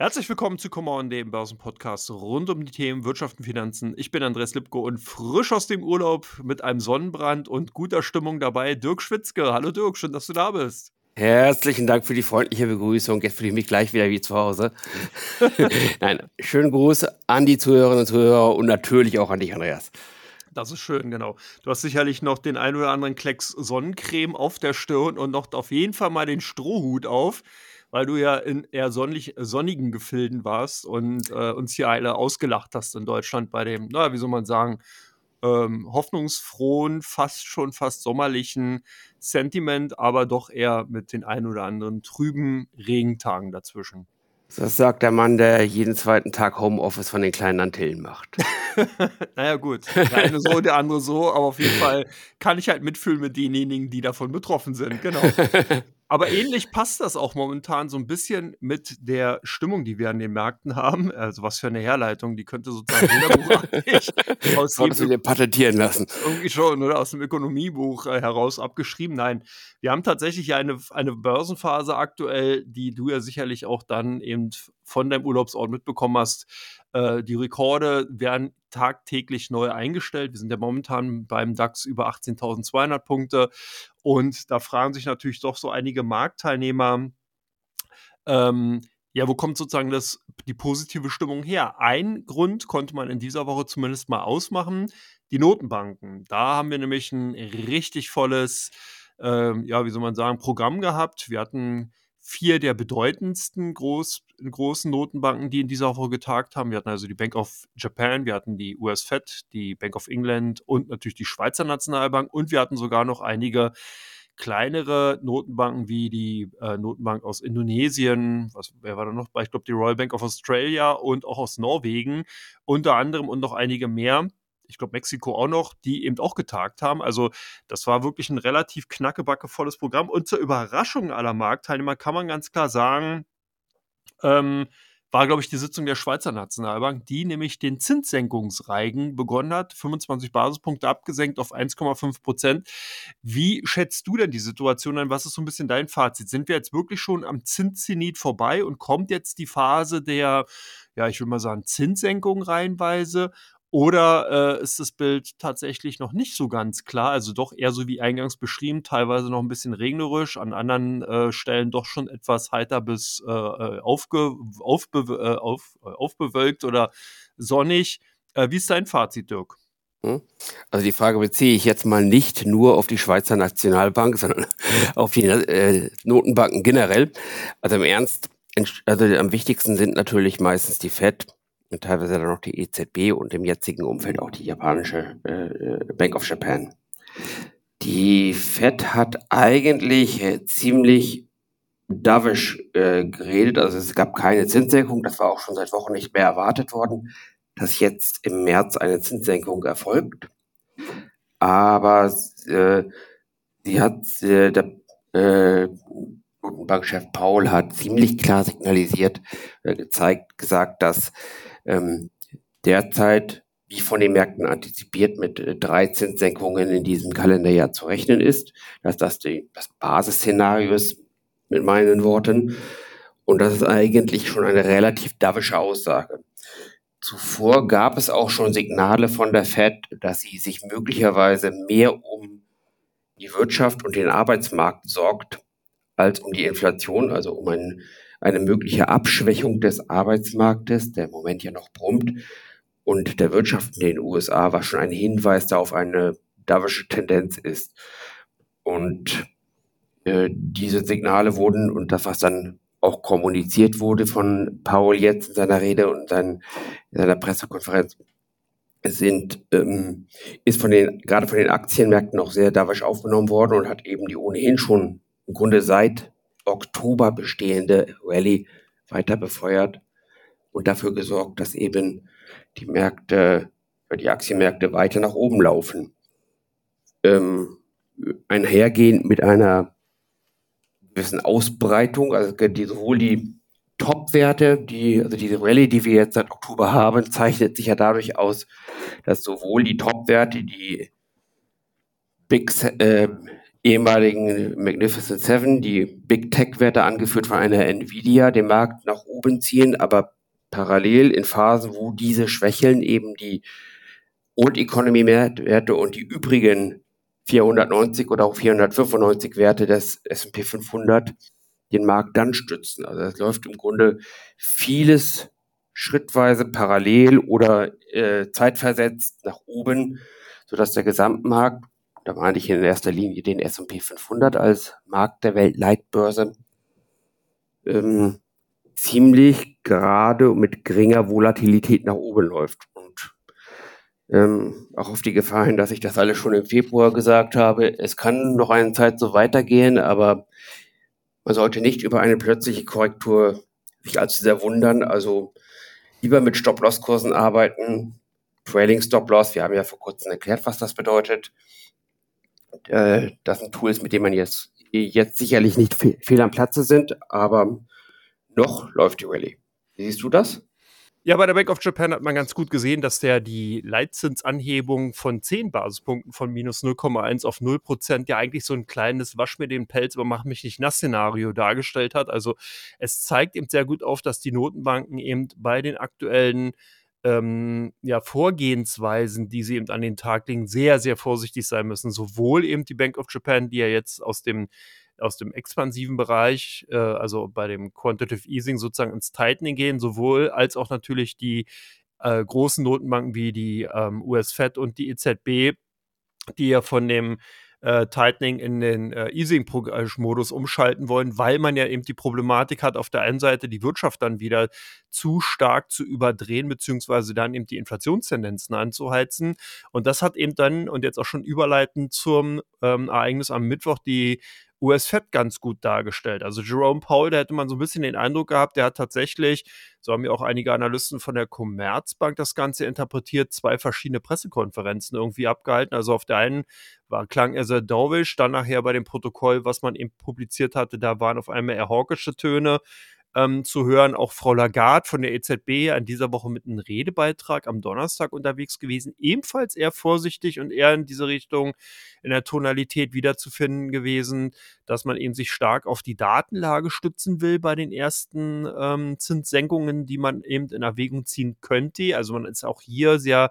Herzlich willkommen zu Come On, dem Börsenpodcast rund um die Themen Wirtschaft und Finanzen. Ich bin Andreas Lipko und frisch aus dem Urlaub mit einem Sonnenbrand und guter Stimmung dabei Dirk Schwitzke. Hallo Dirk, schön, dass du da bist. Herzlichen Dank für die freundliche Begrüßung. Jetzt fühle ich mich gleich wieder wie zu Hause. Nein, schönen Gruß an die Zuhörerinnen und Zuhörer und natürlich auch an dich, Andreas. Das ist schön, genau. Du hast sicherlich noch den ein oder anderen Klecks Sonnencreme auf der Stirn und noch auf jeden Fall mal den Strohhut auf, weil du ja in eher sonnigen Gefilden warst und uns hier alle ausgelacht hast in Deutschland bei dem, naja, wie soll man sagen, hoffnungsfrohen, fast sommerlichen Sentiment, aber doch eher mit den ein oder anderen trüben Regentagen dazwischen. Das sagt der Mann, der jeden zweiten Tag Homeoffice von den kleinen Antillen macht. Naja gut, der eine so, der andere so, aber auf jeden Fall kann ich halt mitfühlen mit denjenigen, die davon betroffen sind, genau. Aber ähnlich passt das auch momentan so ein bisschen mit der Stimmung, die wir an den Märkten haben. Also, was für eine Herleitung, die könnte sozusagen jeder buchhaltig aus Solltest du jedem dir patentieren lassen. irgendwie schon, oder aus dem Ökonomiebuch, heraus abgeschrieben. Nein, wir haben tatsächlich eine Börsenphase aktuell, die du ja sicherlich auch dann eben von deinem Urlaubsort mitbekommen hast. Die Rekorde werden tagtäglich neu eingestellt. Wir sind ja momentan beim DAX über 18.200 Punkte und da fragen sich natürlich doch so einige Marktteilnehmer, ja, wo kommt sozusagen die positive Stimmung her? Ein Grund konnte man in dieser Woche zumindest mal ausmachen, die Notenbanken. Da haben wir nämlich ein richtig volles, ja, wie soll man sagen, Programm gehabt. Wir hatten 4 der bedeutendsten großen Notenbanken, die in dieser Woche getagt haben. Wir hatten also die Bank of Japan, wir hatten die US Fed, die Bank of England und natürlich die Schweizer Nationalbank und wir hatten sogar noch einige kleinere Notenbanken wie die Notenbank aus Indonesien, wer war da noch bei? Ich glaube, die Royal Bank of Australia und auch aus Norwegen unter anderem und noch einige mehr. Ich glaube, Mexiko auch noch, die eben auch getagt haben. Also das war wirklich ein relativ knackebackevolles Programm. Und zur Überraschung aller Marktteilnehmer kann man ganz klar sagen, war, glaube ich, die Sitzung der Schweizer Nationalbank, die nämlich den Zinssenkungsreigen begonnen hat, 25 Basispunkte abgesenkt auf 1,5%. Wie schätzt du denn die Situation ein? Was ist so ein bisschen dein Fazit? Sind wir jetzt wirklich schon am Zinszenit vorbei und kommt jetzt die Phase der, ja, ich will mal sagen, Zinssenkung reihenweise? Oder ist das Bild tatsächlich noch nicht so ganz klar? Also doch eher so wie eingangs beschrieben, teilweise noch ein bisschen regnerisch, an anderen Stellen doch schon etwas heiter bis aufbewölkt oder sonnig. Wie ist dein Fazit, Dirk? Also die Frage beziehe ich jetzt mal nicht nur auf die Schweizer Nationalbank, sondern auf die Notenbanken generell. Also im Ernst, also am wichtigsten sind natürlich meistens die Fed und teilweise dann noch die EZB und im jetzigen Umfeld auch die japanische Bank of Japan. Die Fed hat eigentlich ziemlich dovish geredet, also es gab keine Zinssenkung, das war auch schon seit Wochen nicht mehr erwartet worden, dass jetzt im März eine Zinssenkung erfolgt. Aber der Notenbankchef Paul hat ziemlich klar signalisiert, gesagt, dass derzeit, wie von den Märkten antizipiert, mit 3 Zinssenkungen in diesem Kalenderjahr zu rechnen ist, dass das das Basisszenario ist, mit meinen Worten. Und das ist eigentlich schon eine relativ dovische Aussage. Zuvor gab es auch schon Signale von der Fed, dass sie sich möglicherweise mehr um die Wirtschaft und den Arbeitsmarkt sorgt, als um die Inflation, also um eine mögliche Abschwächung des Arbeitsmarktes, der im Moment ja noch brummt, und der Wirtschaft in den USA, was schon ein Hinweis da auf eine dovische Tendenz ist. Und diese Signale wurden, und das, was dann auch kommuniziert wurde von Paul jetzt in seiner Rede und in seiner Pressekonferenz, ist gerade von den Aktienmärkten auch sehr dovish aufgenommen worden und hat eben die ohnehin schon im Grunde seit Oktober bestehende Rallye weiter befeuert und dafür gesorgt, dass eben die Aktienmärkte weiter nach oben laufen. Einhergehend mit einer gewissen Ausbreitung, also sowohl die Top-Werte, also diese Rallye, die wir jetzt seit Oktober haben, zeichnet sich ja dadurch aus, dass sowohl die Top-Werte, die ehemaligen Magnificent Seven, die Big Tech-Werte angeführt von einer Nvidia, den Markt nach oben ziehen, aber parallel in Phasen, wo diese schwächeln, eben die Old Economy Werte und die übrigen 490 oder auch 495 Werte des S&P 500 den Markt dann stützen. Also es läuft im Grunde vieles schrittweise parallel oder zeitversetzt nach oben, sodass der Gesamtmarkt, da meine ich in erster Linie den S&P 500 als Markt der Weltleitbörse, ziemlich gerade und mit geringer Volatilität nach oben läuft. Und auch auf die Gefahr hin, dass ich das alles schon im Februar gesagt habe, es kann noch eine Zeit so weitergehen, aber man sollte nicht über eine plötzliche Korrektur sich allzu sehr wundern. Also lieber mit Stop-Loss-Kursen arbeiten, Trailing Stop-Loss. Wir haben ja vor kurzem erklärt, was das bedeutet. Das sind Tools, mit denen man jetzt sicherlich nicht fehl am Platze sind, aber noch läuft die Rallye. Wie siehst du das? Ja, bei der Bank of Japan hat man ganz gut gesehen, dass der die Leitzinsanhebung von 10 Basispunkten von minus 0,1 auf 0% ja eigentlich so ein kleines Wasch mir den Pelz, aber mach mich nicht nass Szenario dargestellt hat. Also es zeigt eben sehr gut auf, dass die Notenbanken eben bei den aktuellen Vorgehensweisen, die sie eben an den Tag legen, sehr, sehr vorsichtig sein müssen. Sowohl eben die Bank of Japan, die ja jetzt aus dem expansiven Bereich, also bei dem Quantitative Easing sozusagen ins Tightening gehen, sowohl als auch natürlich die großen Notenbanken wie die US-Fed und die EZB, die ja von dem Tightening in den Easing-Modus umschalten wollen, weil man ja eben die Problematik hat, auf der einen Seite die Wirtschaft dann wieder zu stark zu überdrehen, beziehungsweise dann eben die Inflationstendenzen anzuheizen. Und das hat eben dann, und jetzt auch schon überleitend zum Ereignis am Mittwoch, die US-Fed ganz gut dargestellt. Also Jerome Powell, da hätte man so ein bisschen den Eindruck gehabt, der hat tatsächlich, so haben ja auch einige Analysten von der Commerzbank das Ganze interpretiert, 2 verschiedene Pressekonferenzen irgendwie abgehalten. Also auf der einen klang er sehr dovish, dann nachher bei dem Protokoll, was man eben publiziert hatte, da waren auf einmal eher hawkische Töne zu hören. Auch Frau Lagarde von der EZB in dieser Woche mit einem Redebeitrag am Donnerstag unterwegs gewesen, ebenfalls eher vorsichtig und eher in diese Richtung in der Tonalität wiederzufinden gewesen, dass man eben sich stark auf die Datenlage stützen will bei den ersten Zinssenkungen, die man eben in Erwägung ziehen könnte. Also man ist auch hier sehr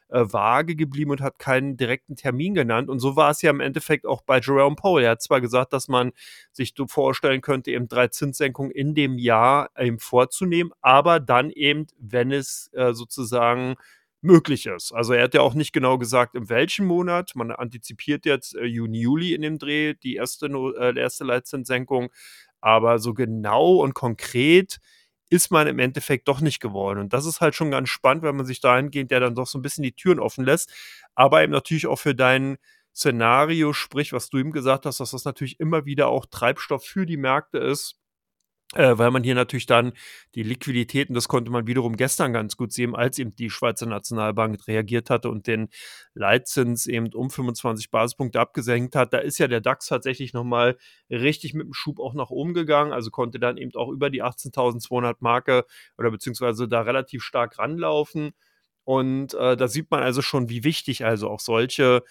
vage geblieben und hat keinen direkten Termin genannt. Und so war es ja im Endeffekt auch bei Jerome Powell. Er hat zwar gesagt, dass man sich so vorstellen könnte, eben 3 Zinssenkungen in dem Jahr eben vorzunehmen, aber dann eben, wenn es sozusagen möglich ist. Also er hat ja auch nicht genau gesagt, in welchem Monat. Man antizipiert jetzt Juni, Juli in dem Dreh die erste Leitzinssenkung. Aber so genau und konkret ist man im Endeffekt doch nicht geworden. Und das ist halt schon ganz spannend, wenn man sich dahingehend ja dann doch so ein bisschen die Türen offen lässt. Aber eben natürlich auch für dein Szenario, sprich, was du ihm gesagt hast, dass das natürlich immer wieder auch Treibstoff für die Märkte ist. Weil man hier natürlich dann die Liquiditäten, das konnte man wiederum gestern ganz gut sehen, als eben die Schweizer Nationalbank reagiert hatte und den Leitzins eben um 25 Basispunkte abgesenkt hat. Da ist ja der DAX tatsächlich nochmal richtig mit dem Schub auch nach oben gegangen, also konnte dann eben auch über die 18.200 Marke oder beziehungsweise da relativ stark ranlaufen. Und da sieht man also schon, wie wichtig also auch solche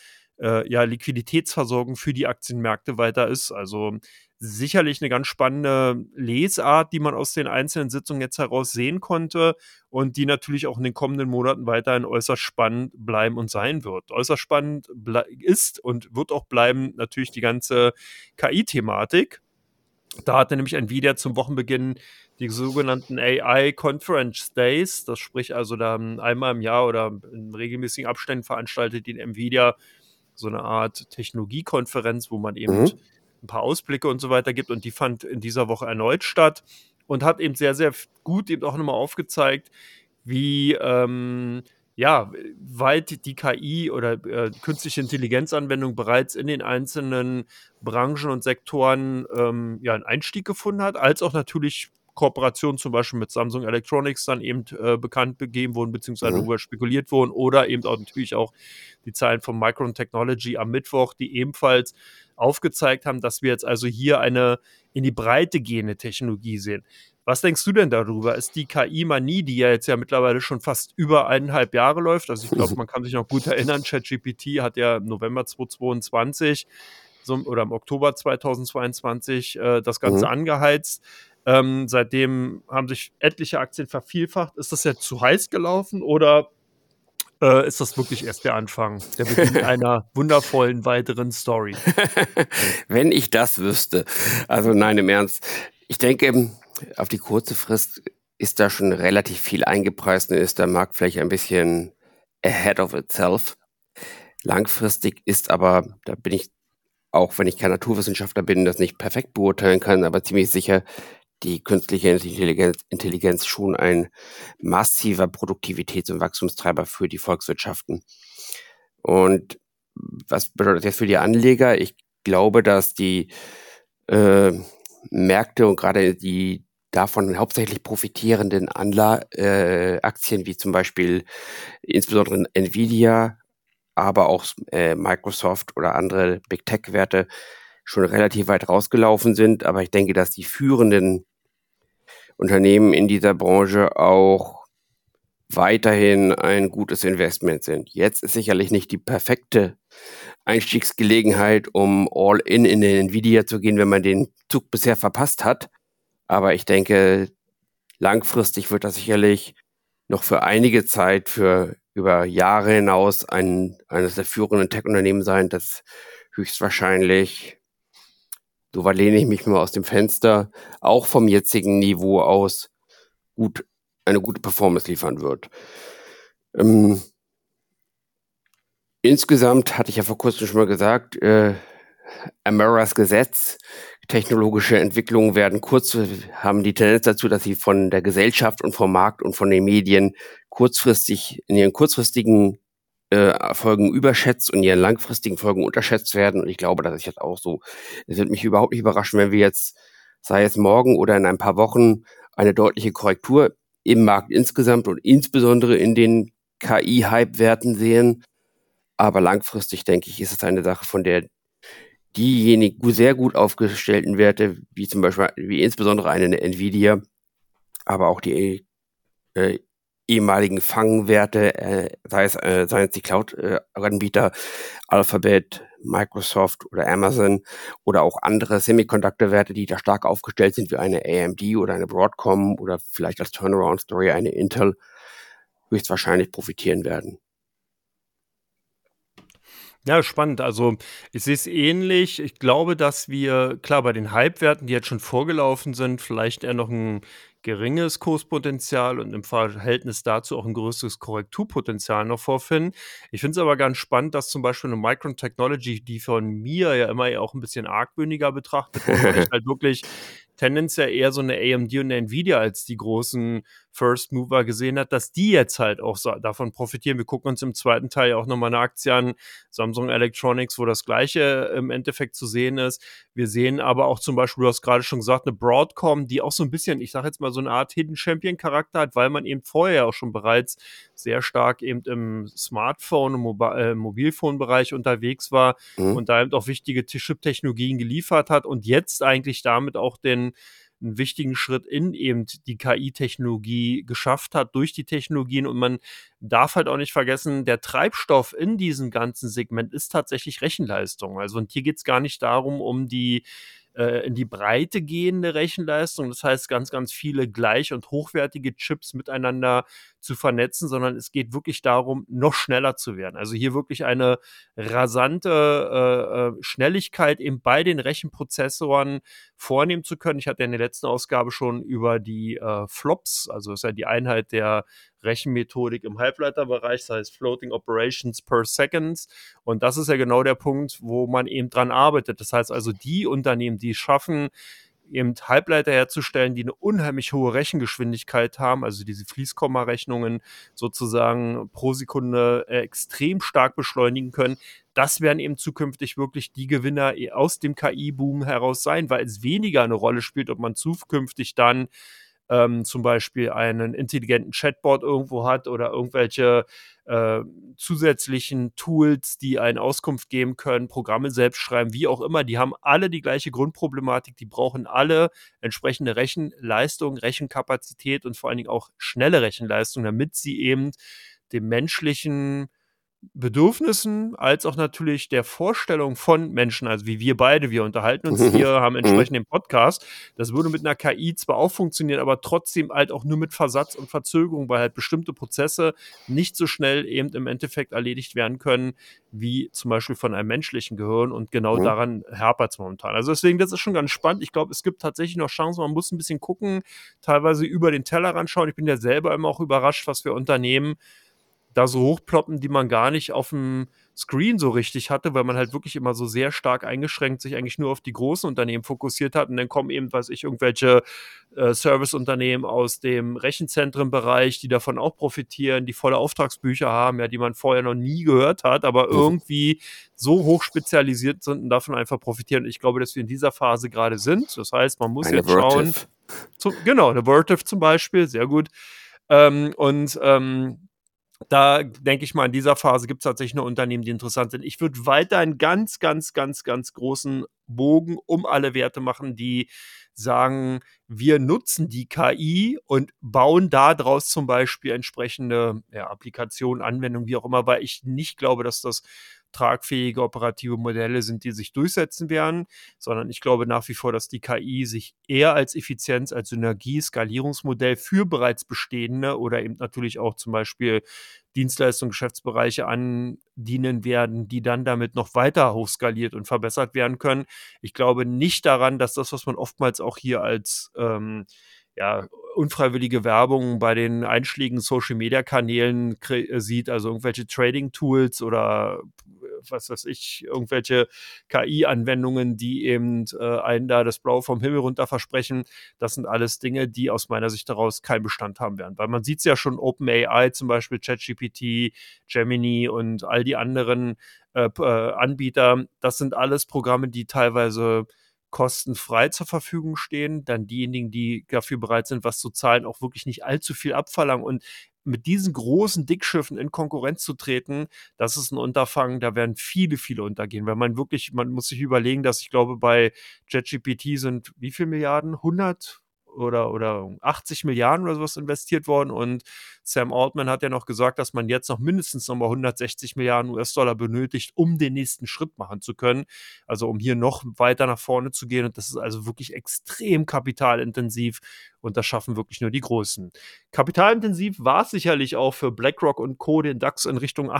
Liquiditätsversorgung für die Aktienmärkte weiter ist. Also sicherlich eine ganz spannende Lesart, die man aus den einzelnen Sitzungen jetzt heraus sehen konnte und die natürlich auch in den kommenden Monaten weiterhin äußerst spannend bleiben und sein wird. Äußerst spannend ist und wird auch bleiben natürlich die ganze KI-Thematik. Da hatte nämlich Nvidia zum Wochenbeginn die sogenannten AI Conference Days, das sprich also da einmal im Jahr oder in regelmäßigen Abständen veranstaltet die Nvidia so eine Art Technologiekonferenz, wo man eben ein paar Ausblicke und so weiter gibt, und die fand in dieser Woche erneut statt und hat eben sehr, sehr gut eben auch nochmal aufgezeigt, wie weit die KI oder künstliche Intelligenzanwendung bereits in den einzelnen Branchen und Sektoren einen Einstieg gefunden hat, als auch natürlich Kooperationen zum Beispiel mit Samsung Electronics dann eben bekannt gegeben wurden, beziehungsweise darüber spekuliert wurden, oder eben auch natürlich auch die Zahlen von Micron Technology am Mittwoch, die ebenfalls aufgezeigt haben, dass wir jetzt also hier eine in die Breite gehende Technologie sehen. Was denkst du denn darüber? Ist die KI-Manie, die ja jetzt ja mittlerweile schon fast über 1,5 Jahre läuft, also ich glaube, man kann sich noch gut erinnern, ChatGPT hat ja im November 2022 oder im Oktober 2022 das Ganze Mhm. angeheizt. Seitdem haben sich etliche Aktien vervielfacht. Ist das jetzt zu heiß gelaufen oder ist das wirklich erst der Anfang, der Beginn einer wundervollen weiteren Story? Wenn ich das wüsste. Also nein, im Ernst. Ich denke, auf die kurze Frist ist da schon relativ viel eingepreist und ist der Markt vielleicht ein bisschen ahead of itself. Langfristig ist aber, da bin ich, auch wenn ich kein Naturwissenschaftler bin, das nicht perfekt beurteilen kann, aber ziemlich sicher, die künstliche Intelligenz schon ein massiver Produktivitäts- und Wachstumstreiber für die Volkswirtschaften. Und was bedeutet das jetzt für die Anleger? Ich glaube, dass die Märkte und gerade die davon hauptsächlich profitierenden Aktien, wie zum Beispiel insbesondere Nvidia, aber auch Microsoft oder andere Big Tech-Werte schon relativ weit rausgelaufen sind. Aber ich denke, dass die führenden Unternehmen in dieser Branche auch weiterhin ein gutes Investment sind. Jetzt ist sicherlich nicht die perfekte Einstiegsgelegenheit, um all in den Nvidia zu gehen, wenn man den Zug bisher verpasst hat. Aber ich denke, langfristig wird das sicherlich noch für einige Zeit, für über Jahre hinaus eines der führenden Tech-Unternehmen sein, das höchstwahrscheinlich, so weit lehne ich mich mal aus dem Fenster, auch vom jetzigen Niveau aus eine gute Performance liefern wird. Insgesamt hatte ich ja vor kurzem schon mal gesagt, Amara's Gesetz, technologische Entwicklungen haben die Tendenz dazu, dass sie von der Gesellschaft und vom Markt und von den Medien in ihren kurzfristigen Erfolgen überschätzt und in ihren langfristigen Folgen unterschätzt werden. Und ich glaube, das ist jetzt auch so. Es wird mich überhaupt nicht überraschen, wenn wir jetzt, sei es morgen oder in ein paar Wochen, eine deutliche Korrektur im Markt insgesamt und insbesondere in den KI-Hype-Werten sehen. Aber langfristig, denke ich, ist es eine Sache, von der diejenigen sehr gut aufgestellten Werte, wie zum Beispiel, wie insbesondere eine Nvidia, aber auch die ehemaligen Fangwerte, seien es die Cloud-Anbieter, Alphabet, Microsoft oder Amazon oder auch andere Semiconductor-Werte, die da stark aufgestellt sind, wie eine AMD oder eine Broadcom oder vielleicht als Turnaround-Story eine Intel, höchstwahrscheinlich profitieren werden. Ja, spannend. Also, ich sehe es ähnlich. Ich glaube, dass wir, klar, bei den Hype-Werten, die jetzt schon vorgelaufen sind, vielleicht eher noch ein geringes Kurspotenzial und im Verhältnis dazu auch ein größeres Korrekturpotenzial noch vorfinden. Ich finde es aber ganz spannend, dass zum Beispiel 'ne Micron Technology, die von mir ja immer eher auch ein bisschen argwöhniger betrachtet wurde, weil ich halt wirklich tendenziell eher so eine AMD und 'ne Nvidia als die großen First Mover gesehen hat, dass die jetzt halt auch davon profitieren. Wir gucken uns im zweiten Teil ja auch noch mal 'ne Aktie an, Samsung Electronics, wo das Gleiche im Endeffekt zu sehen ist. Wir sehen aber auch zum Beispiel, du hast gerade schon gesagt, eine Broadcom, die auch so ein bisschen, ich sage jetzt mal, so eine Art Hidden Champion Charakter hat, weil man eben vorher auch schon bereits sehr stark eben im Smartphone- und Mobilphone-Bereich unterwegs war Mhm. und da eben auch wichtige Chip-Technologien geliefert hat und jetzt eigentlich damit auch den 'n wichtigen Schritt in eben die KI-Technologie geschafft hat durch die Technologien. Und man darf halt auch nicht vergessen, der Treibstoff in diesem ganzen Segment ist tatsächlich Rechenleistung. Also, und hier geht's gar nicht darum, um die in die Breite gehende Rechenleistung, das heißt, ganz, ganz viele gleich und hochwertige Chips miteinander zu vernetzen, sondern es geht wirklich darum, noch schneller zu werden. Also, hier wirklich eine rasante Schnelligkeit eben bei den Rechenprozessoren vornehmen zu können. Ich hatte ja in der letzten Ausgabe schon über die Flops, also das ist ja die Einheit der Rechenmethodik im Halbleiterbereich, das heißt Floating Operations per Seconds. Und das ist ja genau der Punkt, wo man eben dran arbeitet. Das heißt also, die Unternehmen, die es schaffen, eben Halbleiter herzustellen, die eine unheimlich hohe Rechengeschwindigkeit haben, also diese Fließkommarechnungen sozusagen pro Sekunde extrem stark beschleunigen können. Das werden eben zukünftig wirklich die Gewinner aus dem KI-Boom heraus sein, weil es weniger eine Rolle spielt, ob man zukünftig dann zum Beispiel einen intelligenten Chatbot irgendwo hat oder irgendwelche äh, zusätzlichen Tools, die einen Auskunft geben können, Programme selbst schreiben, wie auch immer. Die haben alle die gleiche Grundproblematik. Die brauchen alle entsprechende Rechenleistung, Rechenkapazität und vor allen Dingen auch schnelle Rechenleistung, damit sie eben dem menschlichen Bedürfnissen als auch natürlich der Vorstellung von Menschen, also wie wir beide, wir unterhalten uns Mhm. hier, haben Mhm. entsprechend den Podcast. Das würde mit einer KI zwar auch funktionieren, aber trotzdem halt auch nur mit Versatz und Verzögerung, weil halt bestimmte Prozesse nicht so schnell eben im Endeffekt erledigt werden können, wie zum Beispiel von einem menschlichen Gehirn, und genau Mhm. daran hapert es momentan. Also deswegen, das ist schon ganz spannend. Ich glaube, es gibt tatsächlich noch Chancen, man muss ein bisschen gucken, teilweise über den Tellerrand schauen. Ich bin ja selber immer auch überrascht, was für Unternehmen da so hochploppen, die man gar nicht auf dem Screen so richtig hatte, weil man halt wirklich immer so sehr stark eingeschränkt sich eigentlich nur auf die großen Unternehmen fokussiert hat, und dann kommen eben, weiß ich, irgendwelche Serviceunternehmen aus dem Rechenzentrenbereich, die davon auch profitieren, die volle Auftragsbücher haben, ja, die man vorher noch nie gehört hat, aber Mhm. irgendwie so hoch spezialisiert sind und davon einfach profitieren. Und ich glaube, dass wir in dieser Phase gerade sind. Das heißt, man muss Eine jetzt schauen, Vertiv. genau, eine Vertiv zum Beispiel, sehr gut. Und da denke ich mal, in dieser Phase gibt es tatsächlich nur Unternehmen, die interessant sind. Ich würde weiter einen ganz, ganz, ganz, ganz großen Bogen um alle Werte machen, die sagen, wir nutzen die KI und bauen daraus zum Beispiel entsprechende, ja, Applikationen, Anwendungen, wie auch immer, weil ich nicht glaube, dass das tragfähige operative Modelle sind, die sich durchsetzen werden, sondern ich glaube nach wie vor, dass die KI sich eher als Effizienz, als Synergie, Skalierungsmodell für bereits bestehende oder eben natürlich auch zum Beispiel Dienstleistungen, Geschäftsbereiche andienen werden, die dann damit noch weiter hochskaliert und verbessert werden können. Ich glaube nicht daran, dass das, was man oftmals auch hier als ja, unfreiwillige Werbung bei den einschlägigen Social-Media-Kanälen sieht, also irgendwelche Trading-Tools oder was weiß ich, irgendwelche KI-Anwendungen, die eben einen da das Blaue vom Himmel runter versprechen. Das sind alles Dinge, die aus meiner Sicht daraus keinen Bestand haben werden. Weil man sieht es ja schon, OpenAI zum Beispiel, ChatGPT, Gemini und all die anderen Anbieter, das sind alles Programme, die teilweise kostenfrei zur Verfügung stehen, dann diejenigen, die dafür bereit sind, was zu zahlen, auch wirklich nicht allzu viel abverlangen, und mit diesen großen Dickschiffen in Konkurrenz zu treten, das ist ein Unterfangen, da werden viele, viele untergehen, weil man muss sich überlegen, dass ich glaube, bei ChatGPT sind wie viel Milliarden? 100 oder 80 Milliarden oder sowas investiert worden, und Sam Altman hat ja noch gesagt, dass man jetzt noch mindestens nochmal 160 Milliarden US-Dollar benötigt, um den nächsten Schritt machen zu können, also um hier noch weiter nach vorne zu gehen, und das ist also wirklich extrem kapitalintensiv, und das schaffen wirklich nur die Großen. Kapitalintensiv war es sicherlich auch für BlackRock und Co., den DAX in Richtung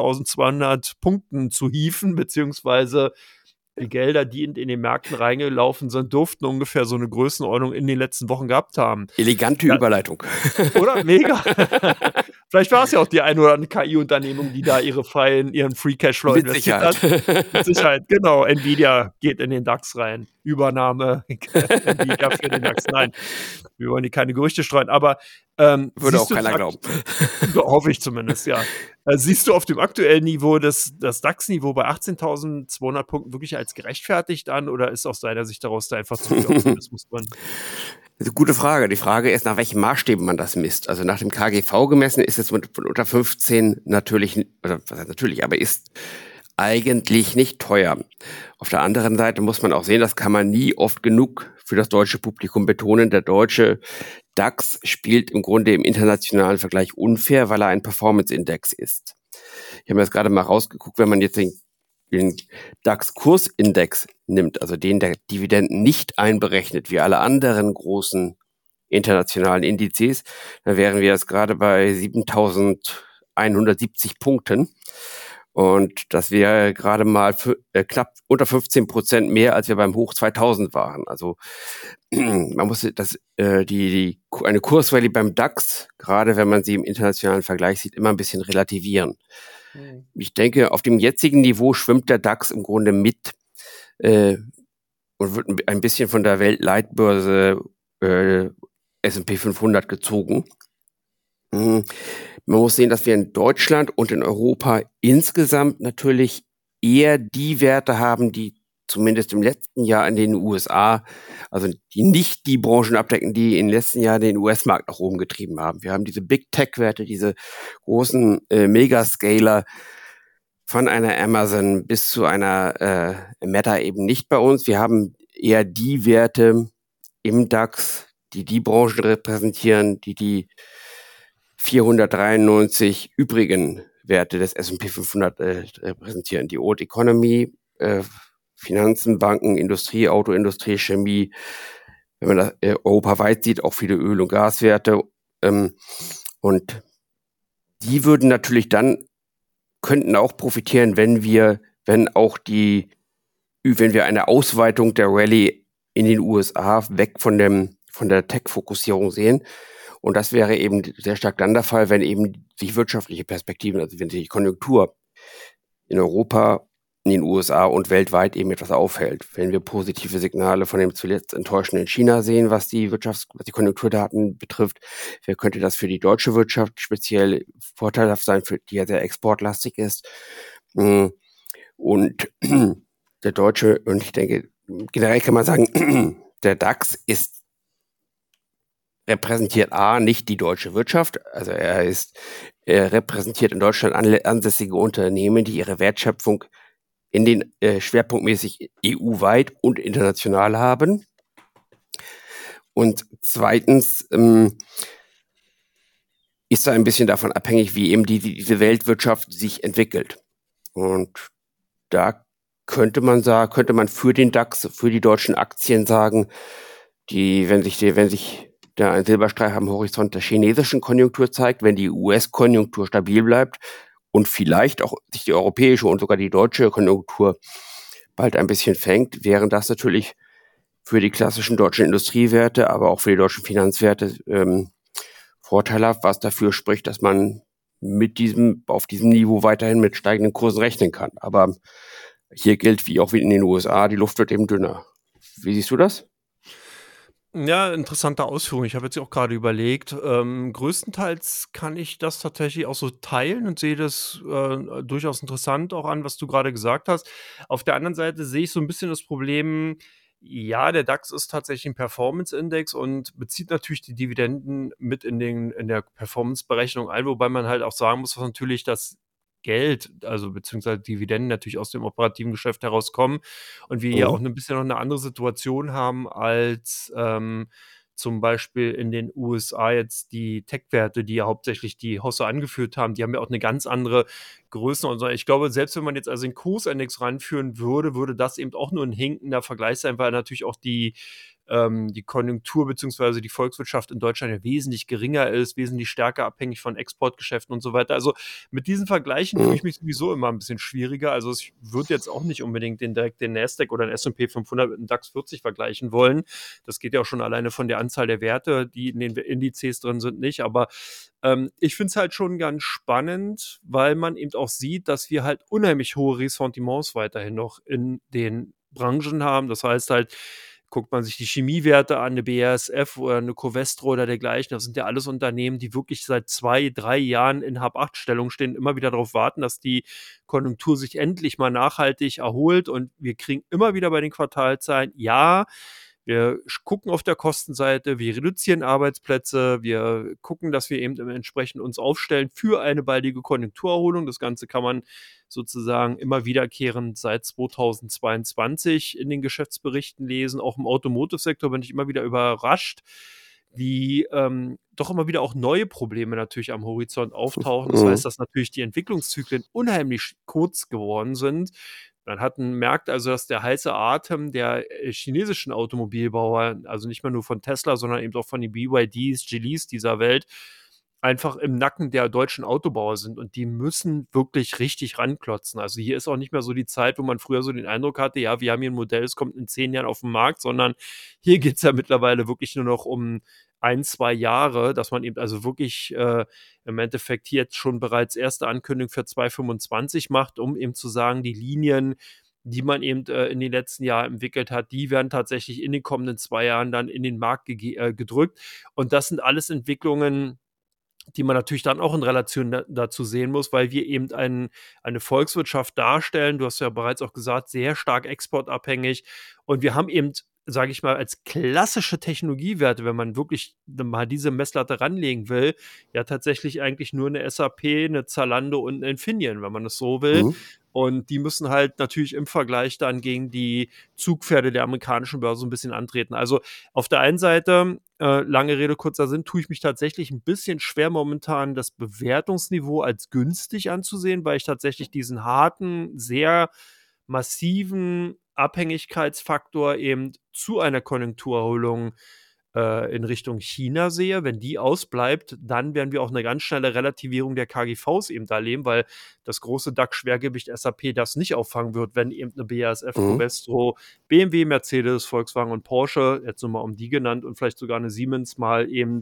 18.200 Punkten zu hieven, beziehungsweise die Gelder, die in den Märkten reingelaufen sind, durften ungefähr so eine Größenordnung in den letzten Wochen gehabt haben. Elegante Ja, Überleitung. oder? Mega. Vielleicht war es ja auch die eine oder andere KI-Unternehmung, die da ihren Free Cashflow Mit investiert Sicherheit. hat. Mit Sicherheit, genau. Nvidia geht in den DAX rein. Übernahme Nvidia für den DAX. Nein, wir wollen hier keine Gerüchte streuen. Aber Würde auch siehst du das keiner glauben. hoffe ich zumindest, ja. Siehst du auf dem aktuellen Niveau das DAX-Niveau bei 18.200 Punkten wirklich als gerechtfertigt an, oder ist aus deiner Sicht daraus da einfach zu viel Optimismus drin? Das ist eine gute Frage. Die Frage ist, nach welchen Maßstäben man das misst. Also nach dem KGV gemessen ist es von unter 15 natürlich, oder was heißt natürlich, aber ist eigentlich nicht teuer. Auf der anderen Seite muss man auch sehen, das kann man nie oft genug für das deutsche Publikum betonen. Der deutsche DAX spielt im Grunde im internationalen Vergleich unfair, weil er ein Performance-Index ist. Ich habe mir das gerade mal rausgeguckt, wenn man jetzt den DAX-Kursindex nimmt, also den der Dividenden nicht einberechnet, wie alle anderen großen internationalen Indizes, dann wären wir jetzt gerade bei 7.170 Punkten. Und das wäre gerade mal knapp unter 15% mehr, als wir beim Hoch 2000 waren. Also man muss eine Kursrallye beim DAX, gerade wenn man sie im internationalen Vergleich sieht, immer ein bisschen relativieren. Ich denke, auf dem jetzigen Niveau schwimmt der DAX im Grunde mit und wird ein bisschen von der Weltleitbörse S&P 500 gezogen. Man muss sehen, dass wir in Deutschland und in Europa insgesamt natürlich eher die Werte haben, die zumindest im letzten Jahr in den USA, also die nicht die Branchen abdecken, die in den letzten Jahren den US-Markt nach oben getrieben haben. Wir haben diese Big Tech-Werte, diese großen Megascaler von einer Amazon bis zu einer Meta eben nicht bei uns. Wir haben eher die Werte im DAX, die Branchen repräsentieren, die 493 übrigen Werte des S&P 500 repräsentieren. Die Old Economy, Finanzen, Banken, Industrie, Autoindustrie, Chemie, wenn man das europaweit sieht, auch viele Öl- und Gaswerte. Und die würden natürlich dann, könnten auch profitieren, wenn wir eine Ausweitung der Rallye in den USA weg von der Tech-Fokussierung sehen. Und das wäre eben sehr stark dann der Fall, wenn eben sich wirtschaftliche Perspektiven, also wenn sich die Konjunktur in Europa, in den USA und weltweit eben etwas aufhält. Wenn wir positive Signale von dem zuletzt enttäuschenden China sehen, was die Konjunkturdaten betrifft, könnte das für die deutsche Wirtschaft speziell vorteilhaft sein, die ja sehr exportlastig ist. Und der deutsche, und ich denke, generell kann man sagen, der DAX repräsentiert nicht die deutsche Wirtschaft, also er repräsentiert in Deutschland ansässige Unternehmen, die ihre Wertschöpfung in den schwerpunktmäßig EU-weit und international haben. Und zweitens ist er ein bisschen davon abhängig, wie eben diese Weltwirtschaft sich entwickelt. Und da könnte man für den DAX, für die deutschen Aktien sagen, wenn sich da ein Silberstreif am Horizont der chinesischen Konjunktur zeigt, wenn die US-Konjunktur stabil bleibt und vielleicht auch sich die europäische und sogar die deutsche Konjunktur bald ein bisschen fängt, wären das natürlich für die klassischen deutschen Industriewerte, aber auch für die deutschen Finanzwerte vorteilhaft, was dafür spricht, dass man auf diesem Niveau weiterhin mit steigenden Kursen rechnen kann. Aber hier gilt, wie in den USA, die Luft wird eben dünner. Wie siehst du das? Ja, interessante Ausführung. Ich habe jetzt auch gerade überlegt, größtenteils kann ich das tatsächlich auch so teilen und sehe das, durchaus interessant auch an, was du gerade gesagt hast. Auf der anderen Seite sehe ich so ein bisschen das Problem, ja, der DAX ist tatsächlich ein Performance-Index und bezieht natürlich die Dividenden mit in der Performance-Berechnung ein, wobei man halt auch sagen muss, dass natürlich das Geld, also beziehungsweise Dividenden natürlich aus dem operativen Geschäft herauskommen und wir ja auch Mhm. 'ne bisschen noch eine andere Situation haben als, zum Beispiel in den USA jetzt die Tech-Werte, die ja hauptsächlich die Hosse angeführt haben. Die haben ja auch eine ganz andere Größenordnung. Ich glaube, selbst wenn man jetzt also den Kursindex ranführen würde, würde das eben auch nur ein hinkender Vergleich sein, weil natürlich auch die Konjunktur beziehungsweise die Volkswirtschaft in Deutschland ja wesentlich geringer ist, wesentlich stärker abhängig von Exportgeschäften und so weiter. Also, mit diesen Vergleichen tue ich Mhm. mich sowieso immer ein bisschen schwieriger. Also, ich würde jetzt auch nicht unbedingt direkt den Nasdaq oder den S&P 500 mit dem DAX 40 vergleichen wollen. Das geht ja auch schon alleine von der Anzahl der Werte, die in den Indizes drin sind, nicht. Aber ich finde es halt schon ganz spannend, weil man eben auch sieht, dass wir halt unheimlich hohe Ressentiments weiterhin noch in den Branchen haben. Das heißt halt, guckt man sich die Chemiewerte an, 'ne BASF oder 'ne Covestro oder dergleichen, das sind ja alles Unternehmen, die wirklich seit 2, 3 Jahren in Hab-8-Stellung stehen, immer wieder darauf warten, dass die Konjunktur sich endlich mal nachhaltig erholt und wir kriegen immer wieder bei den Quartalzahlen: Ja, wir gucken auf der Kostenseite, wir reduzieren Arbeitsplätze, wir gucken, dass wir eben entsprechend uns aufstellen für eine baldige Konjunkturerholung. Das Ganze kann man sozusagen immer wiederkehrend seit 2022 in den Geschäftsberichten lesen. Auch im Automotive-Sektor bin ich immer wieder überrascht, wie doch immer wieder auch neue Probleme natürlich am Horizont auftauchen. Das heißt, Mhm. dass natürlich die Entwicklungszyklen unheimlich kurz geworden sind. Merkt also, dass der heiße Atem der chinesischen Automobilbauer, also nicht mehr nur von Tesla, sondern eben auch von den BYDs, Geelys dieser Welt, einfach im Nacken der deutschen Autobauer sind und die müssen wirklich richtig ranklotzen. Also, hier ist auch nicht mehr so die Zeit, wo man früher so den Eindruck hatte: „Ja, wir haben hier ein Modell, es kommt in 10 Jahren auf den Markt“, sondern hier geht's ja mittlerweile wirklich nur noch um 1, 2 Jahre, dass man eben also wirklich, im Endeffekt hier jetzt schon bereits erste Ankündigung für 2025 macht, um eben zu sagen, die Linien, die man eben, in den letzten Jahren entwickelt hat, die werden tatsächlich in den kommenden 2 Jahren dann in den Markt gedrückt. Und das sind alles Entwicklungen, die man natürlich dann auch in Relation dazu sehen muss, weil wir eben eine Volkswirtschaft darstellen. Du hast ja bereits auch gesagt, sehr stark exportabhängig. Und wir haben eben sage ich mal, als klassische Technologiewerte, wenn man wirklich mal diese Messlatte ranlegen will, ja tatsächlich eigentlich nur eine SAP, eine Zalando und eine Infineon, wenn man es so will. Mhm. Und die müssen halt natürlich im Vergleich dann gegen die Zugpferde der amerikanischen Börse so ein bisschen antreten. Also, auf der einen Seite, lange Rede, kurzer Sinn, tue ich mich tatsächlich ein bisschen schwer momentan, das Bewertungsniveau als günstig anzusehen, weil ich tatsächlich diesen harten, sehr massiven Abhängigkeitsfaktor eben zu einer Konjunkturerholung, in Richtung China sehe. Wenn die ausbleibt, dann werden wir auch eine ganz schnelle Relativierung der KGVs eben erleben, weil das große DAX-Schwergewicht SAP das nicht auffangen wird, wenn eben eine BASF, Mhm. Covestro, BMW, Mercedes, Volkswagen und Porsche, jetzt nur mal um die genannt, und vielleicht sogar eine Siemens mal eben,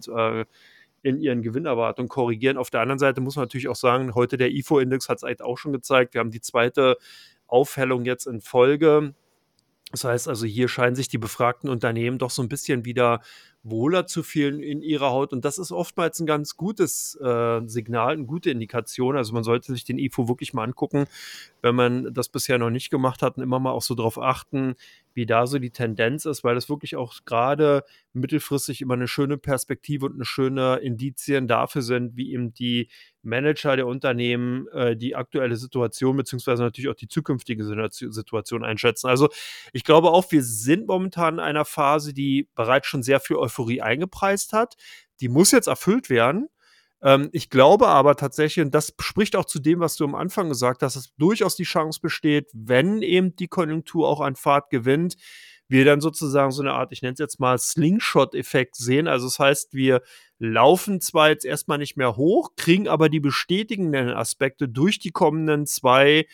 in ihren Gewinnerwartungen korrigieren. Auf der anderen Seite muss man natürlich auch sagen, heute der IFO-Index hat es eigentlich auch schon gezeigt. Wir haben die zweite Aufhellung jetzt in Folge. Das heißt also, hier scheinen sich die befragten Unternehmen doch so ein bisschen wieder wohler zu fühlen in ihrer Haut, und das ist oftmals ein ganz gutes, Signal, 'ne gute Indikation. Also, man sollte sich den IFO wirklich mal angucken, wenn man das bisher noch nicht gemacht hat, und immer mal auch so drauf achten, wie da so die Tendenz ist, weil das wirklich auch gerade mittelfristig immer eine schöne Perspektive und eine schöne Indizien dafür sind, wie eben die Manager der Unternehmen, die aktuelle Situation beziehungsweise natürlich auch die zukünftige Situation einschätzen. Also, ich glaube auch, wir sind momentan in einer Phase, die bereits schon sehr viel Euphorie eingepreist hat. Die muss jetzt erfüllt werden. Ich glaube aber tatsächlich, und das spricht auch zu dem, was du am Anfang gesagt hast, dass durchaus die Chance besteht, wenn eben die Konjunktur auch an Fahrt gewinnt, wir dann sozusagen so eine Art, ich nenne es jetzt mal Slingshot-Effekt sehen. Also das heißt, wir laufen zwar jetzt erstmal nicht mehr hoch, kriegen aber die bestätigenden Aspekte durch die kommenden zwei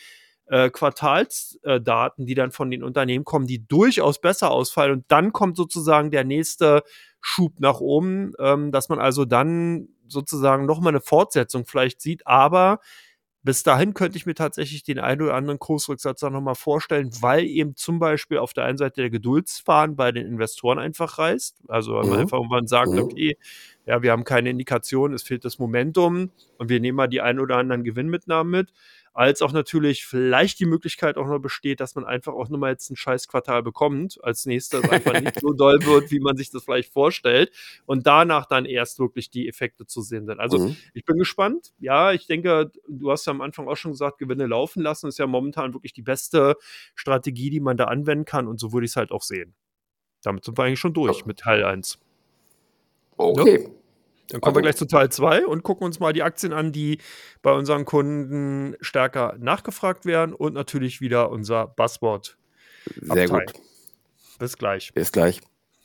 Quartalsdaten, die dann von den Unternehmen kommen, die durchaus besser ausfallen. Und dann kommt sozusagen der nächste Schub nach oben, dass man also dann sozusagen noch mal eine Fortsetzung vielleicht sieht. Aber bis dahin könnte ich mir tatsächlich den einen oder anderen Kursrücksatz dann noch mal vorstellen, weil eben zum Beispiel auf der einen Seite der Geduldsfaden bei den Investoren einfach reißt. Also, weil man Mhm. einfach irgendwann sagt: Mhm. „Okay, ja, wir haben keine Indikation, es fehlt das Momentum und wir nehmen mal die ein oder anderen Gewinnmitnahmen mit.“ Als auch natürlich vielleicht die Möglichkeit auch noch besteht, dass man einfach auch noch mal jetzt 'n Scheiß-Quartal bekommt, als Nächstes einfach nicht so doll wird, wie man sich das vielleicht vorstellt, und danach dann erst wirklich die Effekte zu sehen sind. Also, Mhm. ich bin gespannt. Ja, ich denke, du hast ja am Anfang auch schon gesagt, Gewinne laufen lassen ist ja momentan wirklich die beste Strategie, die man da anwenden kann, und so würde ich's halt auch sehen. Damit sind wir eigentlich schon durch mit Teil 1, ne? Okay. Dann kommen wir gleich Also, zu Teil 2 und gucken uns mal die Aktien an, die bei unseren Kunden stärker nachgefragt werden, und natürlich wieder unser sehr Buzzword-Abteil. gut. Bis gleich. Bis gleich.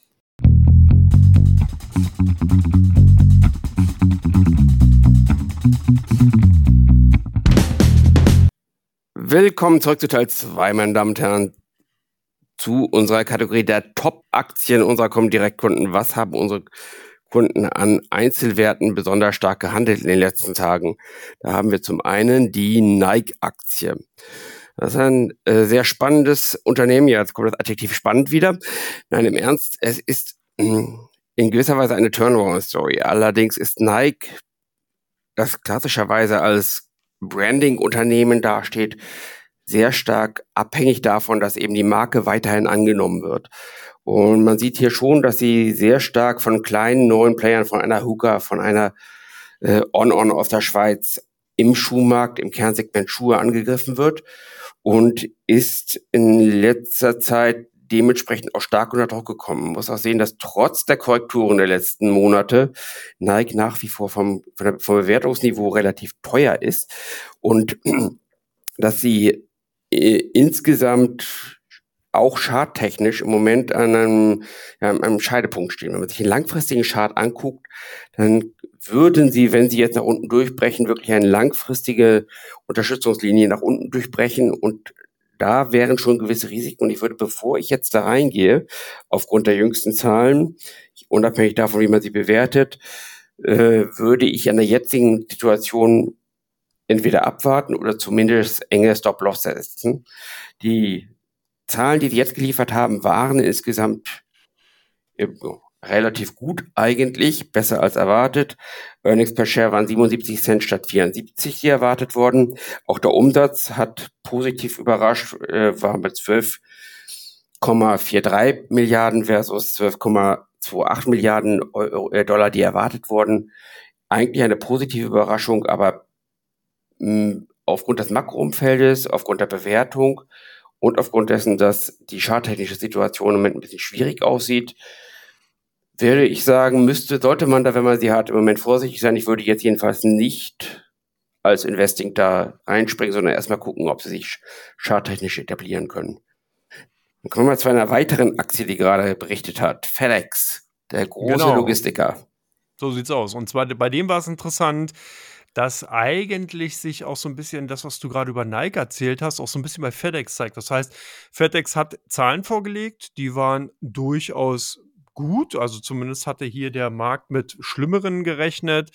Willkommen zurück zu Teil 2, meine Damen und Herren, zu unserer Kategorie der Top-Aktien unserer Comdirect-Kunden. Was haben unsere Kunden an Einzelwerten besonders stark gehandelt in den letzten Tagen? Da haben wir zum einen die Nike-Aktie. Das ist ein sehr spannendes Unternehmen. Ja, jetzt kommt das Adjektiv spannend wieder. Nein, im Ernst, es ist in gewisser Weise eine Turnaround-Story. Allerdings ist Nike, das klassischerweise als Branding-Unternehmen dasteht, sehr stark abhängig davon, dass eben die Marke weiterhin angenommen wird. Und man sieht hier schon, dass sie sehr stark von kleinen neuen Playern, von einer Hoka, von einer On-On aus der Schweiz im Schuhmarkt, im Kernsegment Schuhe angegriffen wird und ist in letzter Zeit dementsprechend auch stark unter Druck gekommen. Man muss auch sehen, dass trotz der Korrekturen der letzten Monate Nike nach wie vor vom Bewertungsniveau relativ teuer ist und dass sie insgesamt auch charttechnisch im Moment an einem Scheidepunkt stehen. Wenn man sich den langfristigen Chart anguckt, dann würden sie, wenn sie jetzt nach unten durchbrechen, wirklich eine langfristige Unterstützungslinie nach unten durchbrechen, und da wären schon gewisse Risiken. Und ich würde, bevor ich jetzt da reingehe, aufgrund der jüngsten Zahlen, unabhängig davon, wie man sie bewertet, würde ich an der jetzigen Situation entweder abwarten oder zumindest enge Stop-Loss setzen. Die Zahlen, die sie jetzt geliefert haben, waren insgesamt relativ gut eigentlich, besser als erwartet. Earnings per Share waren 77 Cent statt 74, die erwartet wurden. Auch der Umsatz hat positiv überrascht, war mit 12,8 12,43 Milliarden versus 12,28 Milliarden Dollar, die erwartet wurden. Eigentlich eine positive Überraschung, aber aufgrund des Makroumfeldes, aufgrund der Bewertung und aufgrund dessen, dass die charttechnische Situation im Moment ein bisschen schwierig aussieht, würde ich sagen, sollte man da, wenn man sie hat, im Moment vorsichtig sein. Ich würde jetzt jedenfalls nicht als Investing da reinspringen, sondern erstmal gucken, ob sie sich charttechnisch etablieren können. Dann kommen wir zu einer weiteren Aktie, die gerade berichtet hat. FedEx, der große Logistiker. So sieht's aus. Und zwar bei dem war es interessant, dass eigentlich sich auch so ein bisschen das, was du gerade über Nike erzählt hast, auch so ein bisschen bei FedEx zeigt. Das heißt, FedEx hat Zahlen vorgelegt, die waren durchaus gut. Also zumindest hatte hier der Markt mit Schlimmeren gerechnet.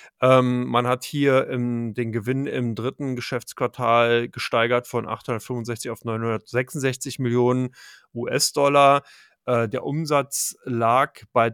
Man hat hier den Gewinn im dritten Geschäftsquartal gesteigert von 865 auf 966 Millionen US-Dollar. Der Umsatz lag bei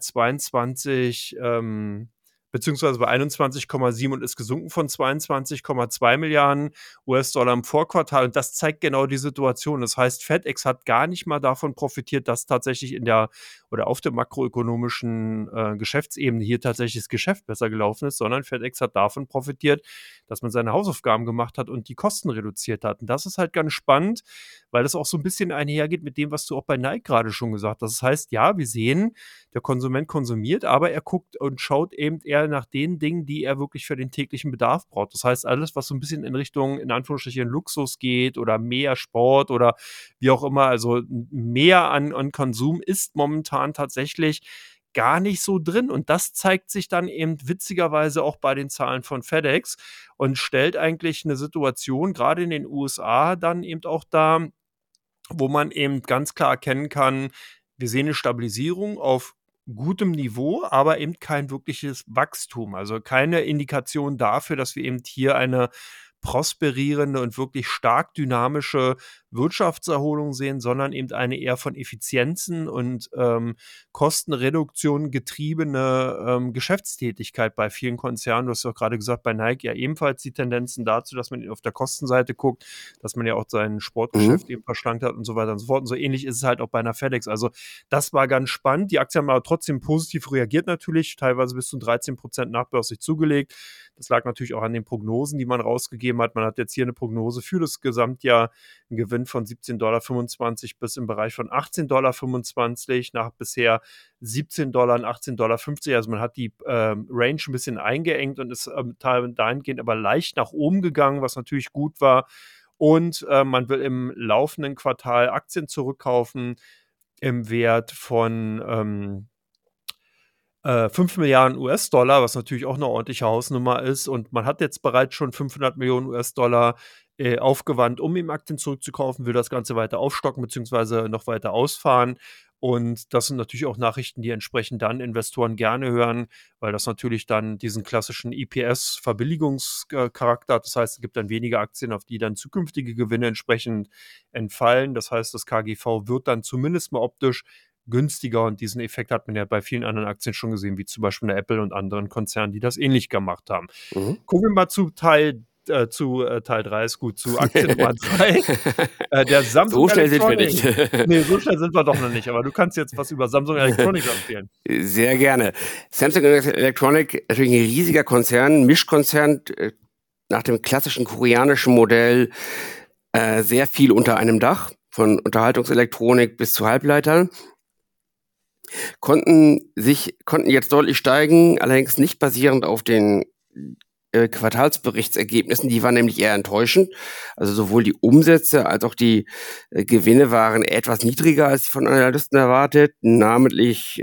22, beziehungsweise bei 21,7 und ist gesunken von 22,2 Milliarden US-Dollar im Vorquartal. Und das zeigt genau die Situation. Das heißt, FedEx hat gar nicht mal davon profitiert, dass tatsächlich auf der makroökonomischen Geschäftsebene hier tatsächlich das Geschäft besser gelaufen ist, sondern FedEx hat davon profitiert, dass man seine Hausaufgaben gemacht hat und die Kosten reduziert hat. Und das ist halt ganz spannend, weil das auch so ein bisschen einhergeht mit dem, was du auch bei Nike gerade schon gesagt hast. Das heißt, ja, wir sehen, der Konsument konsumiert, aber er guckt und schaut eben eher nach den Dingen, die er wirklich für den täglichen Bedarf braucht. Das heißt, alles, was so ein bisschen in Richtung, in Anführungsstrichen, Luxus geht oder mehr Sport oder wie auch immer, also mehr an Konsum ist momentan tatsächlich gar nicht so drin. Und das zeigt sich dann eben witzigerweise auch bei den Zahlen von FedEx und stellt eigentlich eine Situation, gerade in den USA, dann eben auch dar, wo man eben ganz klar erkennen kann, wir sehen eine Stabilisierung auf gutem Niveau, aber eben kein wirkliches Wachstum. Also keine Indikation dafür, dass wir eben hier eine prosperierende und wirklich stark dynamische Wirtschaftserholung sehen, sondern eben eine eher von Effizienzen und Kostenreduktion getriebene Geschäftstätigkeit bei vielen Konzernen. Du hast ja auch gerade gesagt, bei Nike ja ebenfalls die Tendenzen dazu, dass man auf der Kostenseite guckt, dass man ja auch sein Sportgeschäft eben verschlankt hat und so weiter und so fort. Und so ähnlich ist es halt auch bei einer FedEx. Also das war ganz spannend. Die Aktien haben aber trotzdem positiv reagiert natürlich, teilweise bis zu 13% nachbörslich zugelegt. Das lag natürlich auch an den Prognosen, die man rausgegeben hat. Man hat jetzt hier eine Prognose für das Gesamtjahr, einen Gewinn von 17,25 bis im Bereich von 18,25 nach bisher 17 und 18,50 Also man hat die Range ein bisschen eingeengt und ist dahingehend aber leicht nach oben gegangen, was natürlich gut war. Und man will im laufenden Quartal Aktien zurückkaufen im Wert von 5 Milliarden US-Dollar, was natürlich auch eine ordentliche Hausnummer ist. Und man hat jetzt bereits schon 500 Millionen US-Dollar aufgewandt, um ihm Aktien zurückzukaufen, will das Ganze weiter aufstocken beziehungsweise noch weiter ausfahren. Und das sind natürlich auch Nachrichten, die entsprechend dann Investoren gerne hören, weil das natürlich dann diesen klassischen EPS-Verbilligungscharakter hat. Das heißt, es gibt dann weniger Aktien, auf die dann zukünftige Gewinne entsprechend entfallen. Das heißt, das KGV wird dann zumindest mal optisch günstiger und diesen Effekt hat man ja bei vielen anderen Aktien schon gesehen, wie zum Beispiel der Apple und anderen Konzernen, die das ähnlich gemacht haben. Gucken wir mal zu Teil 3 ist gut, zu Aktie Nummer 3. Der Samsung So schnell sind wir nicht. Nee, so schnell sind wir doch noch nicht, aber du kannst jetzt was über Samsung Electronics erzählen. Sehr gerne. Samsung Electronics, natürlich ein riesiger Konzern, Mischkonzern, nach dem klassischen koreanischen Modell, sehr viel unter einem Dach, von Unterhaltungselektronik bis zu Halbleitern. Konnten jetzt deutlich steigen, allerdings nicht basierend auf den Quartalsberichtsergebnissen, die waren nämlich eher enttäuschend. Also sowohl die Umsätze als auch die Gewinne waren etwas niedriger als von Analysten erwartet, namentlich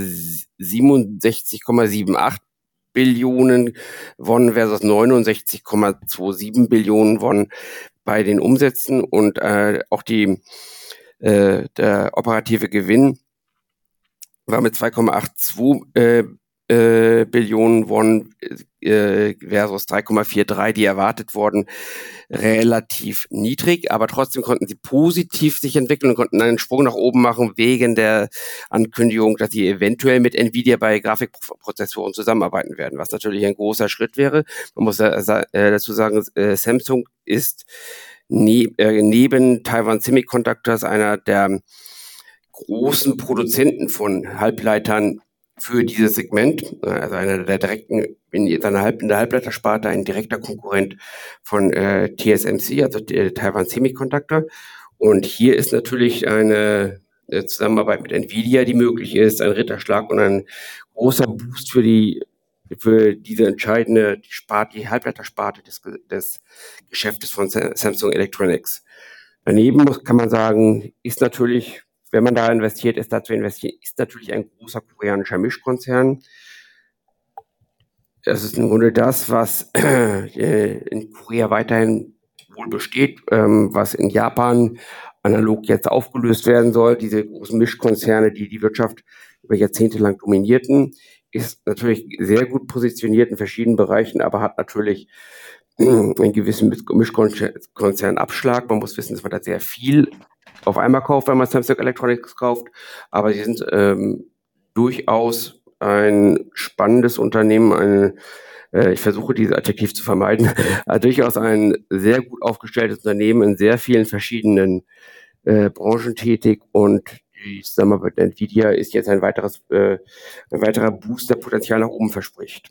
67,78 Billionen Won versus 69,27 Billionen Won bei den Umsätzen und auch der operative Gewinn war mit 2,82 Billionen Won versus 3,43, die erwartet wurden, relativ niedrig, aber trotzdem konnten sie positiv sich entwickeln und konnten einen Sprung nach oben machen wegen der Ankündigung, dass sie eventuell mit Nvidia bei Grafikprozessoren zusammenarbeiten werden, was natürlich ein großer Schritt wäre. Man muss dazu sagen, Samsung ist neben Taiwan Semiconductors einer der großen Produzenten von Halbleitern für dieses Segment, also einer der direkten, in der Halbleitersparte ein direkter Konkurrent von TSMC, also Taiwan Semiconductor. Und hier ist natürlich eine Zusammenarbeit mit Nvidia, die möglich ist, ein Ritterschlag und ein großer Boost für diese entscheidende die Halbleitersparte des Geschäftes von Samsung Electronics. Daneben kann man sagen, ist natürlich, wenn man da investiert, ist natürlich ein großer koreanischer Mischkonzern. Das ist im Grunde das, was in Korea weiterhin wohl besteht, was in Japan analog jetzt aufgelöst werden soll. Diese großen Mischkonzerne, die die Wirtschaft über Jahrzehnte lang dominierten, ist natürlich sehr gut positioniert in verschiedenen Bereichen, aber hat natürlich einen gewissen Mischkonzernabschlag. Man muss wissen, dass man da sehr viel auf einmal kauft, wenn man Samsung Electronics kauft, aber sie sind durchaus ein spannendes Unternehmen, ich versuche dieses Adjektiv zu vermeiden, durchaus ein sehr gut aufgestelltes Unternehmen in sehr vielen verschiedenen Branchen tätig, und die Zusammenarbeit mit Nvidia ist jetzt ein weiterer Boost, der Potenzial nach oben verspricht.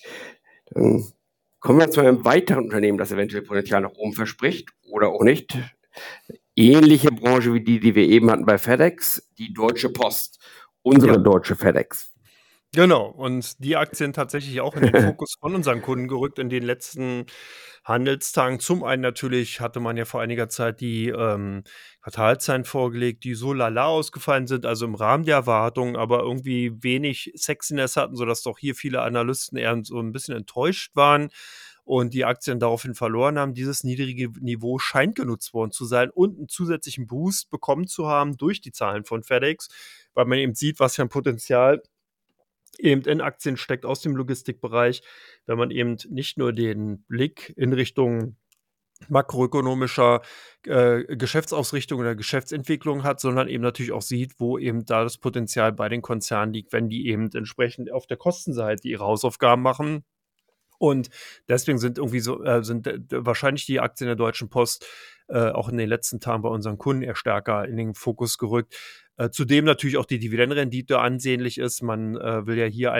Dann kommen wir zu einem weiteren Unternehmen, das eventuell Potenzial nach oben verspricht oder auch nicht. Ähnliche Branche wie die wir eben hatten bei FedEx, die Deutsche Post, unsere deutsche FedEx. Genau, und die Aktien tatsächlich auch in den Fokus von unseren Kunden gerückt in den letzten Handelstagen. Zum einen natürlich hatte man ja vor einiger Zeit die Quartalszahlen vorgelegt, die so lala ausgefallen sind, also im Rahmen der Erwartungen, aber irgendwie wenig Sexiness hatten, sodass doch hier viele Analysten eher so ein bisschen enttäuscht waren und die Aktien daraufhin verloren haben. Dieses niedrige Niveau scheint genutzt worden zu sein und einen zusätzlichen Boost bekommen zu haben durch die Zahlen von FedEx, weil man eben sieht, was für ein Potenzial eben in Aktien steckt aus dem Logistikbereich, wenn man eben nicht nur den Blick in Richtung makroökonomischer Geschäftsausrichtung oder Geschäftsentwicklung hat, sondern eben natürlich auch sieht, wo eben da das Potenzial bei den Konzernen liegt, wenn die eben entsprechend auf der Kostenseite ihre Hausaufgaben machen. Und deswegen sind irgendwie wahrscheinlich die Aktien der Deutschen Post auch in den letzten Tagen bei unseren Kunden eher stärker in den Fokus gerückt. Zudem natürlich auch die Dividendenrendite ansehnlich ist. Man will ja hier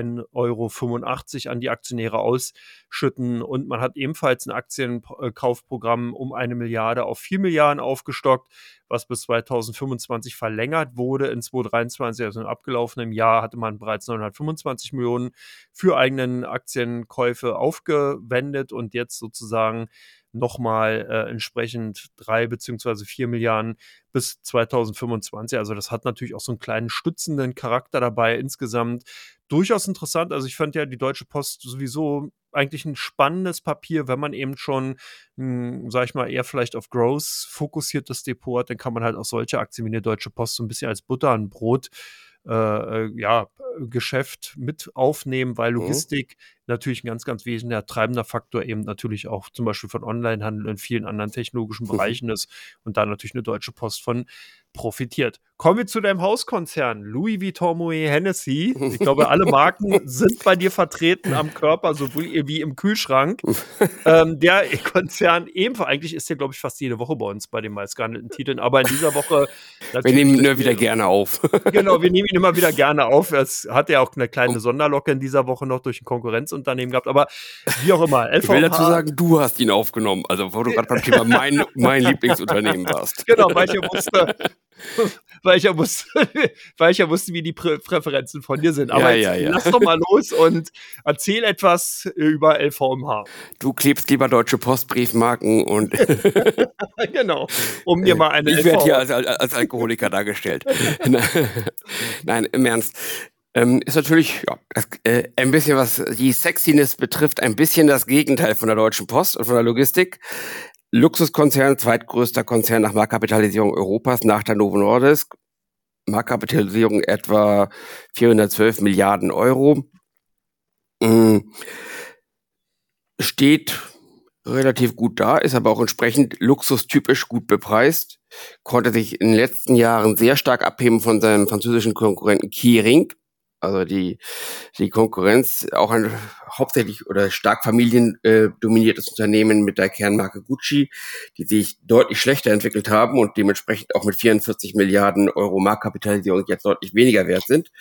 1,85 € an die Aktionäre ausschütten und man hat ebenfalls ein Aktienkaufprogramm um 1 Milliarde auf 4 Milliarden aufgestockt, was bis 2025 verlängert wurde. In 2023, also im abgelaufenen Jahr, hatte man bereits 925 Millionen für eigenen Aktienkäufe aufgewendet und jetzt sozusagen nochmal entsprechend 3 bzw. 4 Milliarden bis 2025. Also das hat natürlich auch so einen kleinen stützenden Charakter dabei. Insgesamt durchaus interessant. Also ich fand ja die Deutsche Post sowieso eigentlich ein spannendes Papier, wenn man eben schon, sag ich mal, eher vielleicht auf Growth fokussiertes Depot hat, dann kann man halt auch solche Aktien wie eine Deutsche Post so ein bisschen als Butter und Brot Geschäft mit aufnehmen, weil Logistik natürlich ein ganz, ganz wesentlicher treibender Faktor eben natürlich auch zum Beispiel von Onlinehandel und vielen anderen technologischen Bereichen ist und da natürlich eine Deutsche Post von profitiert. Kommen wir zu deinem Hauskonzern, Louis Vuitton Moet Hennessy. Ich glaube, alle Marken sind bei dir vertreten am Körper, sowohl wie im Kühlschrank. Der Konzern ebenfalls, eigentlich ist der, glaube ich, fast jede Woche bei uns bei den meistgehandelten Titeln, aber in dieser Woche wir nehmen ihn immer wieder gerne auf. Genau, wir nehmen ihn immer wieder gerne auf. Es hat ja auch eine kleine Sonderlocke in dieser Woche noch durch ein Konkurrenzunternehmen gehabt, aber wie auch immer. Ich will dazu sagen, du hast ihn aufgenommen, also wo du gerade beim Thema mein Lieblingsunternehmen warst. Genau, weil ich ja wusste, wie die Präferenzen von dir sind. Aber lass doch mal los und erzähl etwas über LVMH. Du klebst lieber Deutsche Post Briefmarken und genau, um dir mal eine ich werde hier als Alkoholiker dargestellt. Nein, im Ernst. Ist natürlich ein bisschen, was die Sexiness betrifft, ein bisschen das Gegenteil von der Deutschen Post und von der Logistik. Luxuskonzern, zweitgrößter Konzern nach Marktkapitalisierung Europas nach der Novo Nordisk. Marktkapitalisierung etwa 412 Milliarden Euro. Steht relativ gut da, ist aber auch entsprechend luxustypisch gut bepreist. Konnte sich in den letzten Jahren sehr stark abheben von seinem französischen Konkurrenten Kering. Also die Konkurrenz, auch ein hauptsächlich oder stark familiendominiertes Unternehmen mit der Kernmarke Gucci, die sich deutlich schlechter entwickelt haben und dementsprechend auch mit 44 Milliarden Euro Marktkapitalisierung jetzt deutlich weniger wert sind.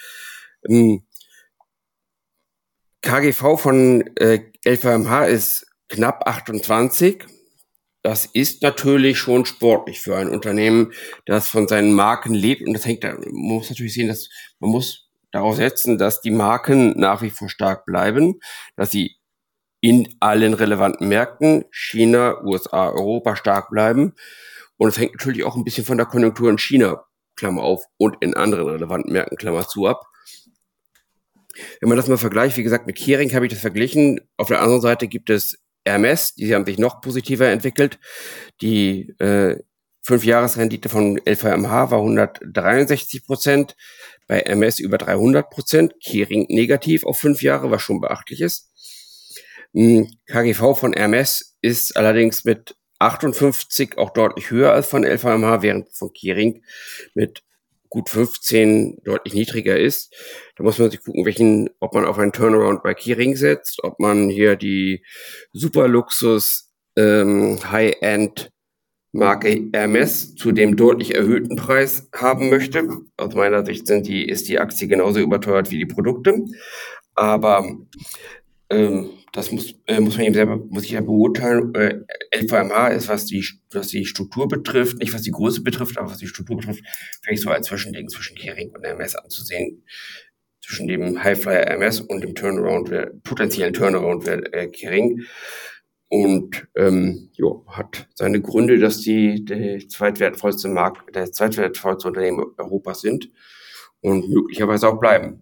KGV von LVMH ist knapp 28. Das ist natürlich schon sportlich für ein Unternehmen, das von seinen Marken lebt. Und das man muss natürlich sehen, dass man muss darauf setzen, dass die Marken nach wie vor stark bleiben, dass sie in allen relevanten Märkten, China, USA, Europa, stark bleiben. Und es hängt natürlich auch ein bisschen von der Konjunktur in China, Klammer auf, und in anderen relevanten Märkten, Klammer zu, ab. Wenn man das mal vergleicht, wie gesagt, mit Kering habe ich das verglichen. Auf der anderen Seite gibt es Hermès, die haben sich noch positiver entwickelt. Die 5-Jahres-Rendite von LVMH war 163%, bei Hermès über 300%, Kering negativ auf 5 Jahre, was schon beachtlich ist. KGV von Hermès ist allerdings mit 58 auch deutlich höher als von LVMH, während von Kering mit gut 15 deutlich niedriger ist. Da muss man sich gucken, ob man auf einen Turnaround bei Kering setzt, ob man hier die Superluxus High-End Marke Hermès zu dem deutlich erhöhten Preis haben möchte. Aus meiner Sicht ist die Aktie genauso überteuert wie die Produkte. Aber das muss ich ja beurteilen. LVMH ist, was die Struktur betrifft, nicht was die Größe betrifft, aber was die Struktur betrifft, vielleicht so als Zwischending zwischen Kering und Hermès anzusehen. Zwischen dem Highflyer Hermès und dem potenziellen Turnaround Kering. Und hat seine Gründe, dass die zweitwertvollste Unternehmen Europas sind und möglicherweise auch bleiben.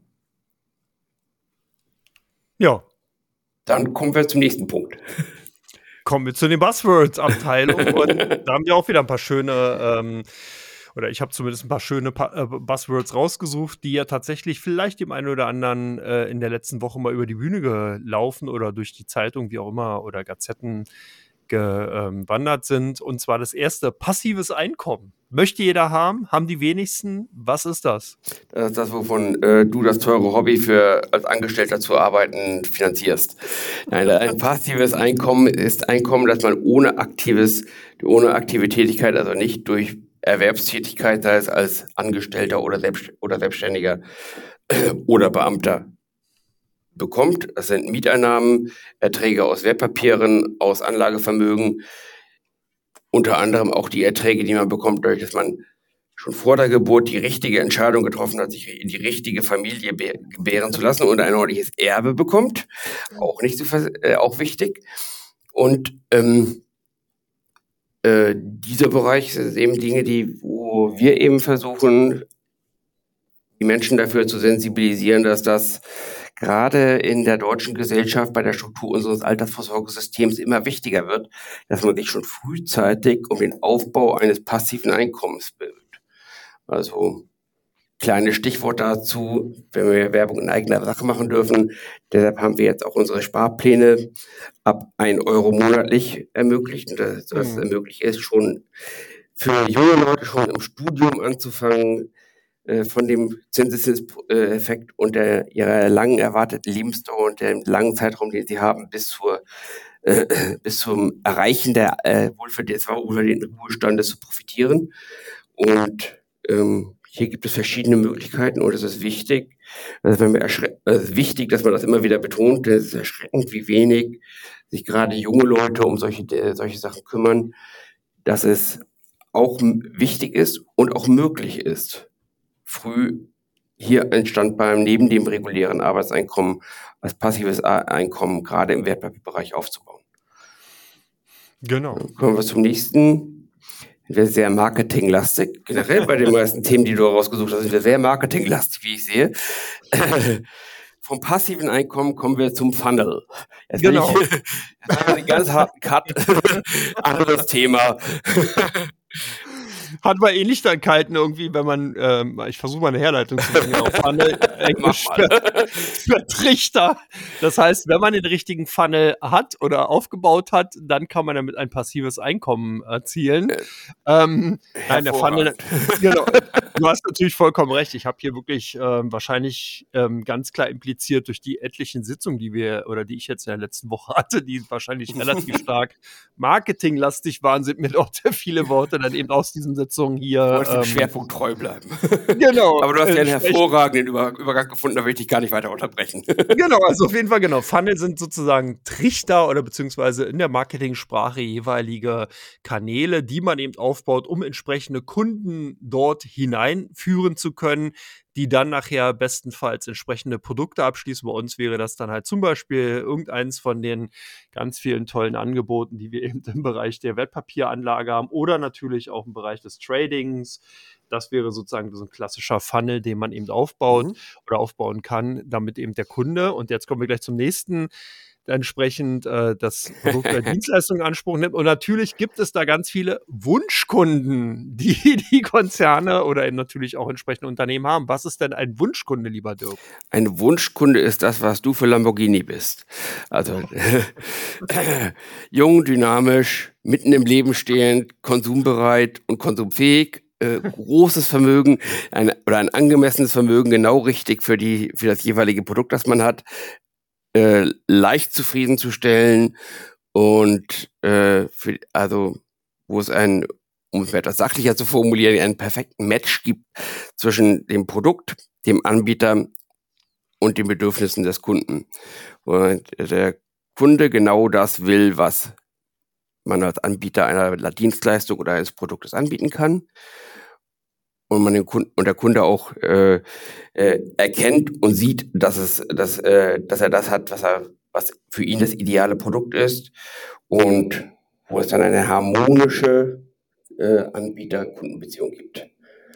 Ja. Dann kommen wir zum nächsten Punkt. Kommen wir zu den Buzzwords-Abteilung und da haben wir auch wieder ein paar schöne, oder ich habe zumindest ein paar schöne Buzzwords rausgesucht, die ja tatsächlich vielleicht dem einen oder anderen in der letzten Woche mal über die Bühne gelaufen oder durch die Zeitung, wie auch immer, oder Gazetten gewandert sind. Und zwar das erste, passives Einkommen. Möchte jeder haben? Haben die wenigsten? Was ist das? Das ist das, wovon du das teure Hobby als Angestellter zu arbeiten finanzierst. Nein, ein passives Einkommen ist Einkommen, das man ohne aktive Tätigkeit, also nicht durch Erwerbstätigkeit, sei es als Angestellter oder Selbstständiger oder Beamter, bekommt. Das sind Mieteinnahmen, Erträge aus Wertpapieren, aus Anlagevermögen, unter anderem auch die Erträge, die man bekommt, dadurch, dass man schon vor der Geburt die richtige Entscheidung getroffen hat, sich in die richtige Familie gebären zu lassen und ein ordentliches Erbe bekommt. Auch auch wichtig. Und dieser Bereich sind eben Dinge, wo wir eben versuchen, die Menschen dafür zu sensibilisieren, dass das gerade in der deutschen Gesellschaft bei der Struktur unseres Altersvorsorgesystems immer wichtiger wird, dass man sich schon frühzeitig um den Aufbau eines passiven Einkommens bildet. Also kleines Stichwort dazu, wenn wir Werbung in eigener Sache machen dürfen. Deshalb haben wir jetzt auch unsere Sparpläne ab 1 Euro monatlich ermöglicht. Und das ermöglicht es schon für junge Leute schon im Studium anzufangen, von dem Zinseszinseffekt und ihrer langen erwarteten Lebensdauer und dem langen Zeitraum, den sie haben, bis zum Erreichen des wohlverdienten Ruhestandes zu profitieren. Und hier gibt es verschiedene Möglichkeiten und es ist wichtig. Es ist wichtig, dass man das immer wieder betont. Es ist erschreckend, wie wenig sich gerade junge Leute um solche Sachen kümmern, dass es auch wichtig ist und auch möglich ist, früh hier ein Standbein neben dem regulären Arbeitseinkommen als passives Einkommen gerade im Wertpapierbereich aufzubauen. Genau. Dann kommen wir zum nächsten. Wir sind sehr marketinglastig. Generell bei den meisten Themen, die du rausgesucht hast, sind wir sehr marketinglastig, wie ich sehe. Vom passiven Einkommen kommen wir zum Funnel. Jetzt genau. Jetzt haben wir einen ganz harten Cut. Anderes Thema. Hat man Ähnlichkeiten irgendwie, wenn man, ich versuche mal eine Herleitung zu bringen auf Funnel, Englisch für Trichter. Das heißt, wenn man den richtigen Funnel hat oder aufgebaut hat, dann kann man damit ein passives Einkommen erzielen. Nein, der Funnel, genau. Du hast natürlich vollkommen recht. Ich habe hier wirklich wahrscheinlich ganz klar impliziert durch die etlichen Sitzungen, die ich jetzt in der letzten Woche hatte, die wahrscheinlich relativ stark marketinglastig waren, sind mir dort viele Worte dann eben aus diesen Sitzungen hier. Du wolltest dem Schwerpunkt treu bleiben. Genau. Aber du hast ja einen hervorragenden Übergang gefunden, da will ich dich gar nicht weiter unterbrechen. Genau, also auf jeden Fall, genau. Funnel sind sozusagen Trichter oder beziehungsweise in der Marketingsprache jeweilige Kanäle, die man eben aufbaut, um entsprechende Kunden dort hineinführen zu können, die dann nachher bestenfalls entsprechende Produkte abschließen. Bei uns wäre das dann halt zum Beispiel irgendeins von den ganz vielen tollen Angeboten, die wir eben im Bereich der Wertpapieranlage haben oder natürlich auch im Bereich des Tradings. Das wäre sozusagen so ein klassischer Funnel, den man eben aufbaut oder aufbauen kann, damit eben der Kunde, und jetzt kommen wir gleich zum nächsten, entsprechend das Produkt oder Dienstleistung in Anspruch nimmt. Und natürlich gibt es da ganz viele Wunschkunden, die die Konzerne oder eben natürlich auch entsprechende Unternehmen haben. Was ist denn ein Wunschkunde, lieber Dirk? Ein Wunschkunde ist das, was du für Lamborghini bist. Also jung, dynamisch, mitten im Leben stehend, konsumbereit und konsumfähig, großes Vermögen oder ein angemessenes Vermögen, genau richtig für das jeweilige Produkt, das man hat, leicht zufriedenzustellen und wo es um es etwas sachlicher zu formulieren, einen perfekten Match gibt zwischen dem Produkt, dem Anbieter und den Bedürfnissen des Kunden. Und der Kunde genau das will, was man als Anbieter einer Dienstleistung oder eines Produktes anbieten kann. Und der Kunde auch erkennt und sieht, dass er das hat, was für ihn das ideale Produkt ist, und wo es dann eine harmonische Anbieter-Kundenbeziehung gibt.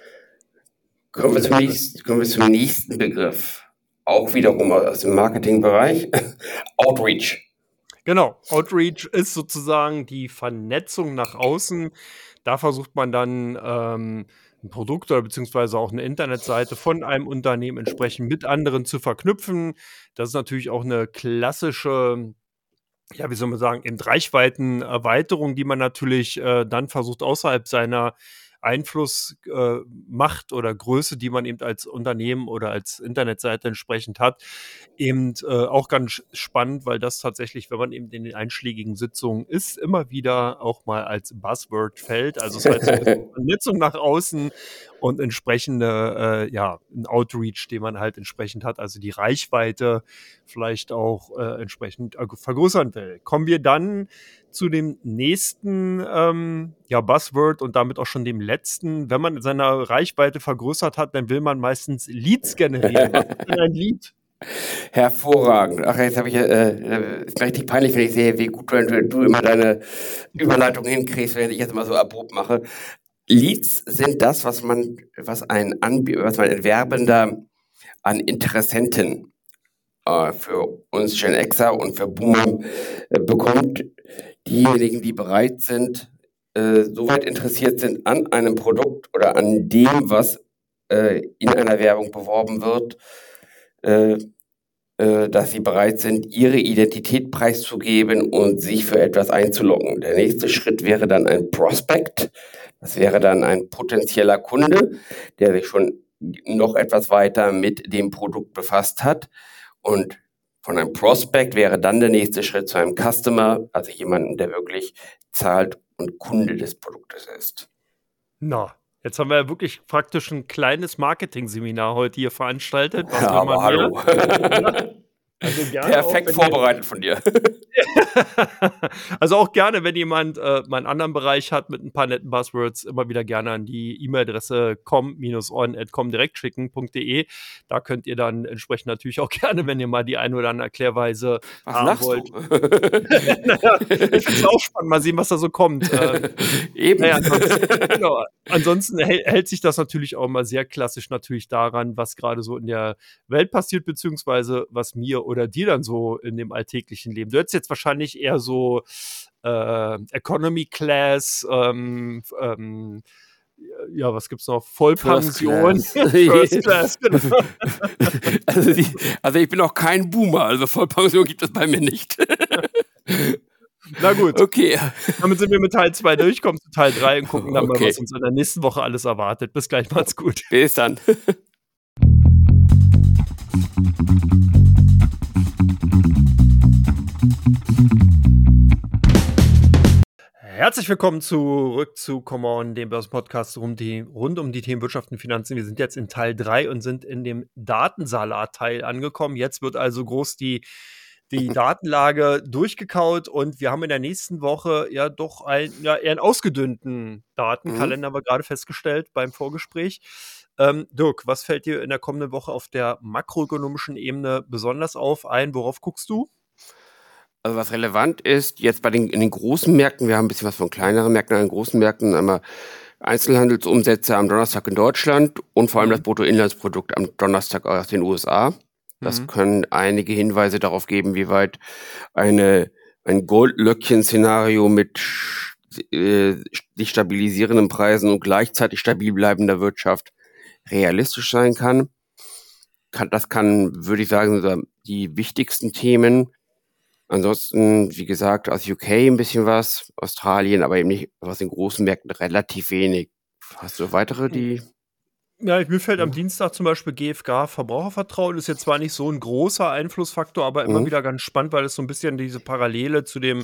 Kommen wir zum nächsten Begriff. Auch wiederum aus dem Marketingbereich. Outreach. Genau, Outreach ist sozusagen die Vernetzung nach außen. Da versucht man dann ein Produkt oder beziehungsweise auch eine Internetseite von einem Unternehmen entsprechend mit anderen zu verknüpfen. Das ist natürlich auch eine klassische, ja, wie soll man sagen, eben Reichweitenerweiterung, die man natürlich dann versucht, außerhalb seiner Einflussmacht oder Größe, die man eben als Unternehmen oder als Internetseite entsprechend hat, eben auch ganz spannend, weil das tatsächlich, wenn man eben in den einschlägigen Sitzungen ist, immer wieder auch mal als Buzzword fällt. Also es heißt, Vernetzung nach außen und entsprechende, ein Outreach, den man halt entsprechend hat, also die Reichweite vielleicht auch entsprechend vergrößern will. Kommen wir dann zu dem nächsten Buzzword und damit auch schon dem letzten. Wenn man seine Reichweite vergrößert hat, dann will man meistens Leads generieren. Was ist denn ein Lead? Hervorragend. Ach, jetzt habe ich ist mir richtig peinlich, wenn ich sehe, wie gut du immer deine Überleitung hinkriegst, wenn ich jetzt mal so abrupt mache. Leads sind das, was ein Erwerbender an Interessenten für uns Gen Xer und für Boomer bekommt. Diejenigen, die bereit sind, soweit interessiert sind an einem Produkt oder an dem, was in einer Werbung beworben wird, dass sie bereit sind, ihre Identität preiszugeben und sich für etwas einzuloggen. Der nächste Schritt wäre dann ein Prospect. Das wäre dann ein potenzieller Kunde, der sich schon noch etwas weiter mit dem Produkt befasst hat. Und von einem Prospect wäre dann der nächste Schritt zu einem Customer, also jemandem, der wirklich zahlt und Kunde des Produktes ist. Na, jetzt haben wir ja wirklich praktisch ein kleines Marketing-Seminar heute hier veranstaltet. Was Ja, will man aber hallo. Also gerne Perfekt auch, vorbereitet von dir. Also auch gerne, wenn jemand mal einen anderen Bereich hat mit ein paar netten Buzzwords, immer wieder gerne an die E-Mail-Adresse com-on@comdirektschicken.de. Da könnt ihr dann entsprechend natürlich auch gerne, wenn ihr mal die eine oder andere Erklärweise haben wollt. Naja, ich finde es auch spannend, mal sehen, was da so kommt. Eben. Naja, ansonsten hält sich das natürlich auch mal sehr klassisch natürlich daran, was gerade so in der Welt passiert, beziehungsweise was mir oder dir dann so in dem alltäglichen Leben. Du hättest jetzt wahrscheinlich eher so Economy Class, ja, was gibt's noch? Vollpension. First Class. First Class, genau. Also ich bin auch kein Boomer, also Vollpension gibt es bei mir nicht. Na gut. Okay. Damit sind wir mit Teil 2 durch, kommen zu Teil 3 und gucken dann mal, Okay. was uns in der nächsten Woche alles erwartet. Bis gleich, macht's gut. Bis dann. Herzlich willkommen zurück zu Come On, dem Börsenpodcast rund um die Themen Wirtschaft und Finanzen. Wir sind jetzt in Teil 3 und sind in dem Datensalat-Teil angekommen. Jetzt wird also groß die Datenlage durchgekaut und wir haben in der nächsten Woche ja doch eher einen ausgedünnten Datenkalender, haben wir gerade festgestellt beim Vorgespräch. Dirk, was fällt dir in der kommenden Woche auf der makroökonomischen Ebene besonders auf ein? Worauf guckst du? Also was relevant ist, jetzt in den großen Märkten, wir haben ein bisschen was von kleineren Märkten, an den großen Märkten einmal Einzelhandelsumsätze am Donnerstag in Deutschland und vor allem das Bruttoinlandsprodukt am Donnerstag aus den USA. Das können einige Hinweise darauf geben, wie weit ein Goldlöckchen-Szenario mit sich stabilisierenden Preisen und gleichzeitig stabil bleibender Wirtschaft realistisch sein kann. Das kann, würde ich sagen, die wichtigsten Themen. Ansonsten, wie gesagt, aus UK ein bisschen was, Australien, aber eben nicht aus den großen Märkten relativ wenig. Hast du weitere, die? Ja, mir fällt am Dienstag zum Beispiel GfK Verbrauchervertrauen, ist jetzt zwar nicht so ein großer Einflussfaktor, aber immer wieder ganz spannend, weil es so ein bisschen diese Parallele zu dem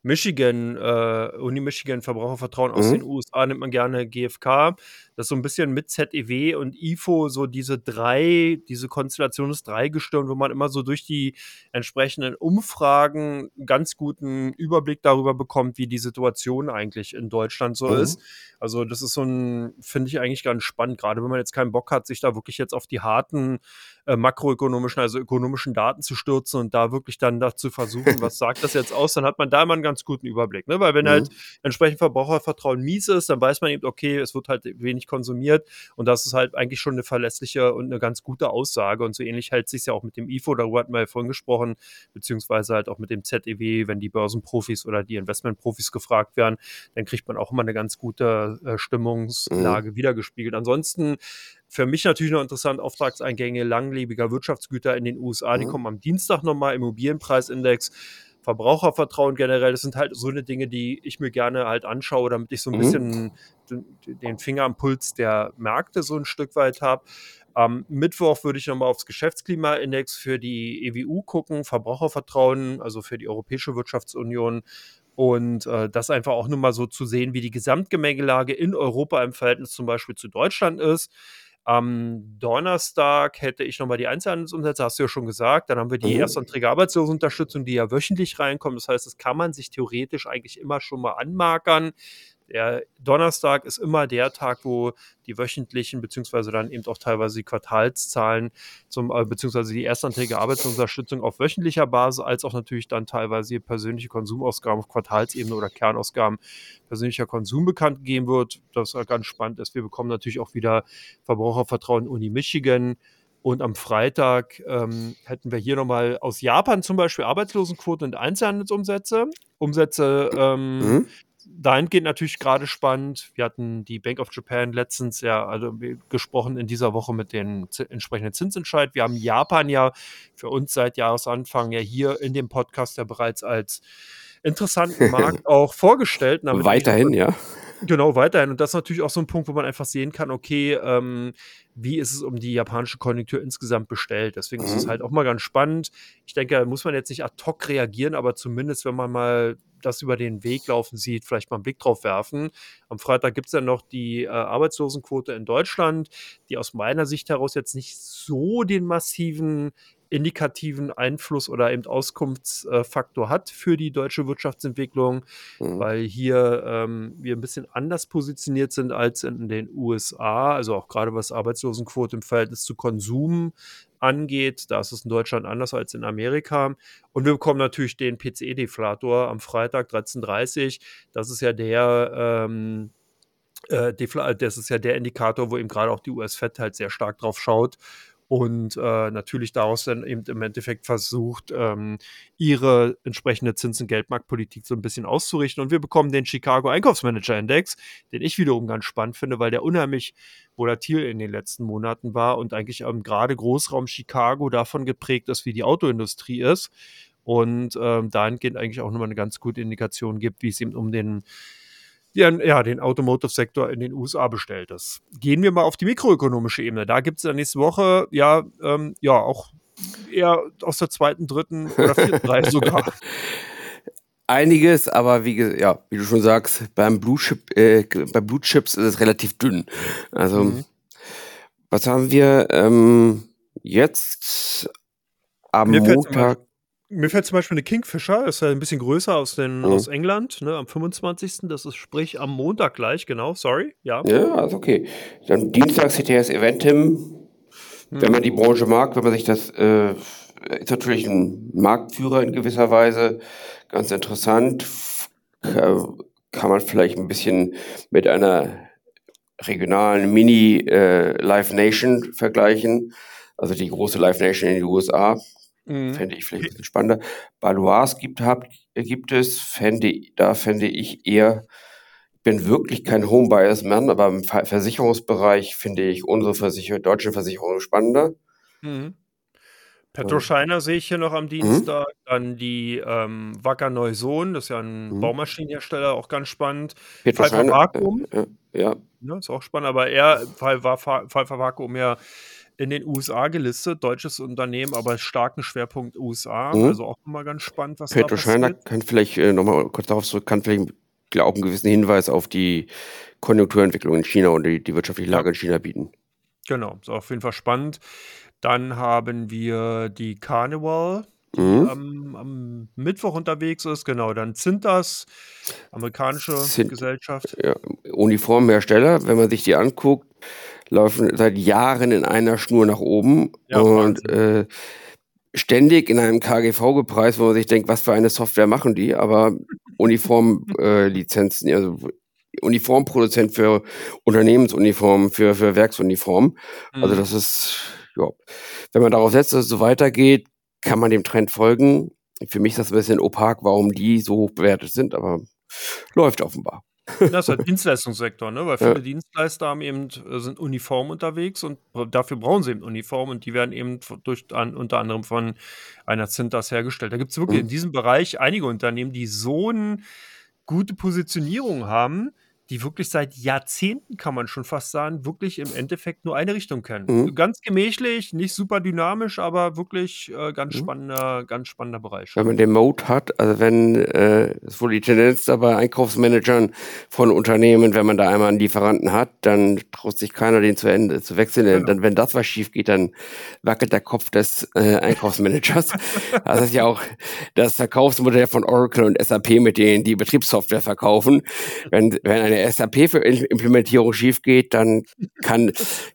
Uni Michigan Verbrauchervertrauen aus den USA nimmt man gerne GfK. Das ist so ein bisschen mit ZEW und IFO so diese Konstellation des Dreigestirn, wo man immer so durch die entsprechenden Umfragen einen ganz guten Überblick darüber bekommt, wie die Situation eigentlich in Deutschland so ist. Also das ist finde ich eigentlich ganz spannend, gerade wenn man jetzt keinen Bock hat, sich da wirklich jetzt auf die harten makroökonomischen, also ökonomischen Daten zu stürzen und da wirklich dann zu versuchen, was sagt das jetzt aus, dann hat man da immer einen ganz guten Überblick, ne? Weil wenn halt entsprechend Verbrauchervertrauen mies ist, dann weiß man eben, okay, es wird halt wenig konsumiert und das ist halt eigentlich schon eine verlässliche und eine ganz gute Aussage und so ähnlich hält sich ja auch mit dem IFO, darüber hatten wir ja vorhin gesprochen, beziehungsweise halt auch mit dem ZEW, wenn die Börsenprofis oder die Investmentprofis gefragt werden, dann kriegt man auch immer eine ganz gute Stimmungslage wiedergespiegelt. Ansonsten für mich natürlich noch interessant, Auftragseingänge langlebiger Wirtschaftsgüter in den USA, die kommen am Dienstag nochmal, Immobilienpreisindex, Verbrauchervertrauen generell, das sind halt so eine Dinge, die ich mir gerne halt anschaue, damit ich so ein bisschen den Finger am Puls der Märkte so ein Stück weit habe. Am Mittwoch würde ich nochmal aufs Geschäftsklimaindex für die EWU gucken, Verbrauchervertrauen, also für die Europäische Wirtschaftsunion. Und das einfach auch nur mal so zu sehen, wie die Gesamtgemengelage in Europa im Verhältnis zum Beispiel zu Deutschland ist. Am Donnerstag hätte ich nochmal die Einzelhandelsumsätze, hast du ja schon gesagt. Dann haben wir die erstanträge Arbeitslosenunterstützung, die ja wöchentlich reinkommt. Das heißt, das kann man sich theoretisch eigentlich immer schon mal anmarkern. Der Donnerstag ist immer der Tag, wo die wöchentlichen, beziehungsweise dann eben auch teilweise die Quartalszahlen, beziehungsweise die erstanträge Arbeitslosenunterstützung auf wöchentlicher Basis, als auch natürlich dann teilweise persönliche Konsumausgaben auf Quartalsebene oder Kernausgaben persönlicher Konsum bekannt gegeben wird. Das ganz spannend ist. Wir bekommen natürlich auch wieder Verbrauchervertrauen Uni Michigan. Und am Freitag hätten wir hier nochmal aus Japan zum Beispiel Arbeitslosenquote und Einzelhandelsumsätze. Dahingehend natürlich gerade spannend. Wir hatten die Bank of Japan letztens gesprochen in dieser Woche mit den entsprechenden Zinsentscheid. Wir haben Japan ja für uns seit Jahresanfang ja hier in dem Podcast ja bereits als interessanten Markt auch vorgestellt. Weiterhin, ja. Genau, weiterhin. Und das ist natürlich auch so ein Punkt, wo man einfach sehen kann, okay, wie ist es um die japanische Konjunktur insgesamt bestellt. Deswegen ist es halt auch mal ganz spannend. Ich denke, da muss man jetzt nicht ad hoc reagieren, aber zumindest, wenn man mal das über den Weg laufen sieht, vielleicht mal einen Blick drauf werfen. Am Freitag gibt es dann noch die Arbeitslosenquote in Deutschland, die aus meiner Sicht heraus jetzt nicht so den massiven indikativen Einfluss oder eben Auskunftsfaktor hat für die deutsche Wirtschaftsentwicklung, weil hier wir ein bisschen anders positioniert sind als in den USA, also auch gerade was Arbeitslosenquote im Verhältnis zu Konsum angeht. Da ist es in Deutschland anders als in Amerika. Und wir bekommen natürlich den PCE-Deflator am Freitag 13:30. Das ist ja das ist ja der Indikator, wo eben gerade auch die US-Fed halt sehr stark drauf schaut. und natürlich daraus dann eben im Endeffekt versucht, ihre entsprechende Zinsen-Geldmarktpolitik so ein bisschen auszurichten. Und wir bekommen den Chicago Einkaufsmanager-Index, den ich wiederum ganz spannend finde, weil der unheimlich volatil in den letzten Monaten war und eigentlich gerade Großraum Chicago davon geprägt ist, wie die Autoindustrie ist. Und dahingehend eigentlich auch nochmal eine ganz gute Indikation gibt, wie es eben um den Automotive-Sektor in den USA bestellt ist. Gehen wir mal auf die mikroökonomische Ebene. Da gibt es ja nächste Woche auch eher aus der zweiten, dritten oder vierten Reihe sogar. Einiges, aber wie du schon sagst, bei Blue Chips ist es relativ dünn. Also, was haben wir jetzt am Montag? Mir fällt zum Beispiel eine Kingfisher, ist ja ein bisschen größer aus England, ne, am 25. Das ist sprich am Montag gleich, genau, sorry, ja. Ja, also okay. Dann Dienstag CTS Eventim. Wenn man die Branche mag, wenn man sich das, ist natürlich ein Marktführer in gewisser Weise, ganz interessant. Kann man vielleicht ein bisschen mit einer regionalen Mini-Live Nation vergleichen. Also die große Live Nation in den USA. Fände ich vielleicht ein bisschen spannender. Balois gibt es, fände ich eher, ich bin wirklich kein Home-Buyers-Mann, aber im Versicherungsbereich finde ich unsere deutsche Versicherung spannender. Petroscheiner sehe ich hier noch am Dienstag. Dann die Wacker Neuson, das ist ja ein Baumaschinenhersteller, auch ganz spannend. Pfeiffer Vakuum, Ja. ne, ist auch spannend, aber Pfeiffer Vakuum ja in den USA gelistet, deutsches Unternehmen, aber starken Schwerpunkt USA. Also auch immer ganz spannend, was da Petroscheiner passiert. kann vielleicht nochmal kurz darauf zurück, kann vielleicht auch einen gewissen Hinweis auf die Konjunkturentwicklung in China und die wirtschaftliche Lage in China bieten. Genau, ist auf jeden Fall spannend. Dann haben wir die Carnival, die am Mittwoch unterwegs ist. Genau, dann Cintas, amerikanische Gesellschaft. Ja, Uniformhersteller, wenn man sich die anguckt, laufen seit Jahren in einer Schnur nach oben und ständig in einem KGV gepreist, wo man sich denkt, was für eine Software machen die, aber Uniformlizenzen, also Uniformproduzent für Unternehmensuniformen, für Werksuniformen. Also das ist, ja, wenn man darauf setzt, dass es so weitergeht, kann man dem Trend folgen. Für mich ist das ein bisschen opak, warum die so hoch bewertet sind, aber läuft offenbar. Das ist halt Dienstleistungssektor, ne? Weil viele Dienstleister haben sind uniform unterwegs und dafür brauchen sie eben Uniform und die werden eben unter anderem von einer Cintas hergestellt. Da gibt es wirklich in diesem Bereich einige Unternehmen, die so eine gute Positionierung haben, die wirklich seit Jahrzehnten, kann man schon fast sagen, wirklich im Endeffekt nur eine Richtung kennen. Ganz gemächlich, nicht super dynamisch, aber wirklich ganz spannender Bereich. Wenn man den Mode hat, also wenn ist wohl die Tendenz da bei Einkaufsmanagern von Unternehmen, wenn man da einmal einen Lieferanten hat, dann traut sich keiner, den zu Ende zu wechseln. Genau. Dann, wenn das was schief geht, dann wackelt der Kopf des Einkaufsmanagers. Das ist ja auch das Verkaufsmodell von Oracle und SAP, mit denen die Betriebssoftware verkaufen. Wenn eine SAP-Implementierung schief geht, dann kann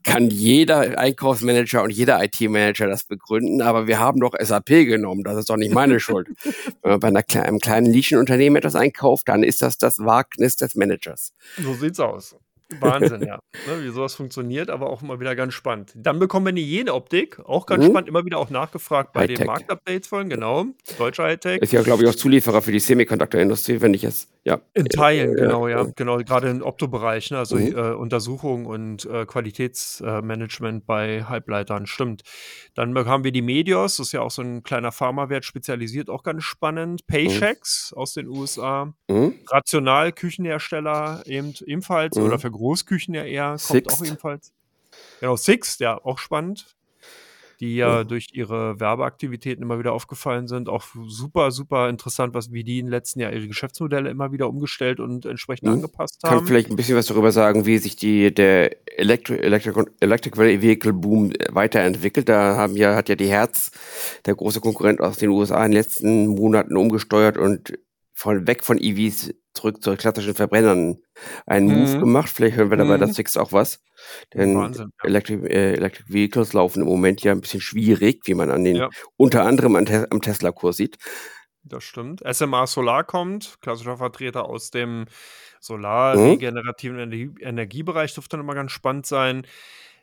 jeder Einkaufsmanager und jeder IT-Manager das begründen, aber wir haben doch SAP genommen, das ist doch nicht meine Schuld. Wenn man bei einem kleinen Nischenunternehmen etwas einkauft, dann ist das Wagnis des Managers. So sieht's aus. Wahnsinn, ja. Ne, wie sowas funktioniert, aber auch immer wieder ganz spannend. Dann bekommen wir eine Hygiene-Optik, auch ganz spannend, immer wieder auch nachgefragt bei den Marktupdates von, genau, deutscher Hightech. Ist ja, glaube ich, auch Zulieferer für die Semiconductor-Industrie, wenn ich es, In Teilen, genau, genau, gerade im Opto-Bereich, ne, also Untersuchung und Qualitätsmanagement bei Halbleitern, stimmt. Dann haben wir die Medios, das ist ja auch so ein kleiner Pharmawert spezialisiert, auch ganz spannend. Paychex aus den USA. Rational Küchenhersteller ebenfalls oder für Großküchen ja eher, kommt auch ebenfalls. Genau, Sixt, ja, auch spannend, die ja durch ihre Werbeaktivitäten immer wieder aufgefallen sind. Auch super, super interessant, wie die im letzten Jahr ihre Geschäftsmodelle immer wieder umgestellt und entsprechend angepasst haben. Kann vielleicht ein bisschen was darüber sagen, wie sich der Electric Vehicle Boom weiterentwickelt. Da hat ja die Hertz, der große Konkurrent aus den USA, in den letzten Monaten umgesteuert und weg von EVs zurück zu klassischen Verbrennern einen Move gemacht. Vielleicht hören wir dabei das Sixt auch was. Denn Wahnsinn, ja. Electric Vehicles laufen im Moment ja ein bisschen schwierig, wie man unter anderem am Tesla-Kurs sieht. Das stimmt. SMA Solar kommt, klassischer Vertreter aus dem Solar-regenerativen Energiebereich, dürfte dann immer ganz spannend sein.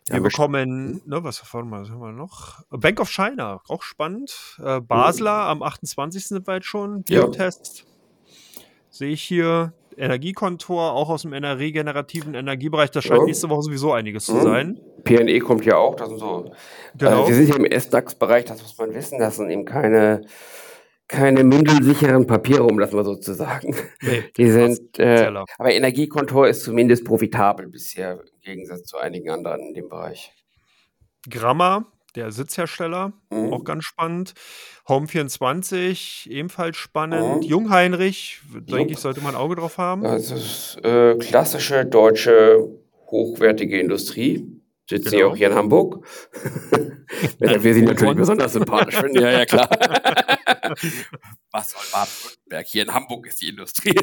Wir bekommen, was haben wir noch? Bank of China, auch spannend. Basler am 28. sind wir jetzt schon. Biotest sehe ich hier. Energiekontor, auch aus dem regenerativen Energiebereich. Da scheint nächste Woche sowieso einiges zu sein. PNE kommt ja auch. Das sind so. Genau. Wir sind ja im SDAX-Bereich, das muss man wissen. Das sind eben keine mündelsicheren Papiere, um das mal so zu sagen. Nee, die sind, aber Energiekontor ist zumindest profitabel bisher, im Gegensatz zu einigen anderen in dem Bereich. Gramma, der Sitzhersteller, auch ganz spannend. Home24, ebenfalls spannend. Jungheinrich, denke ich, sollte man ein Auge drauf haben. Das ist klassische deutsche hochwertige Industrie. Sitzen ja auch hier in Hamburg. Wir sind natürlich besonders sympathisch finden. Ja, klar. Was soll Baden-Württemberg? Hier in Hamburg ist die Industrie.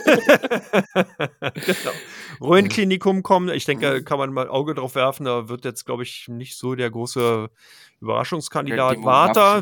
Genau. Rhön-Klinikum kommt. Ich denke, kann man mal Auge drauf werfen. Da wird jetzt, glaube ich, nicht so der große Überraschungskandidat. Warta.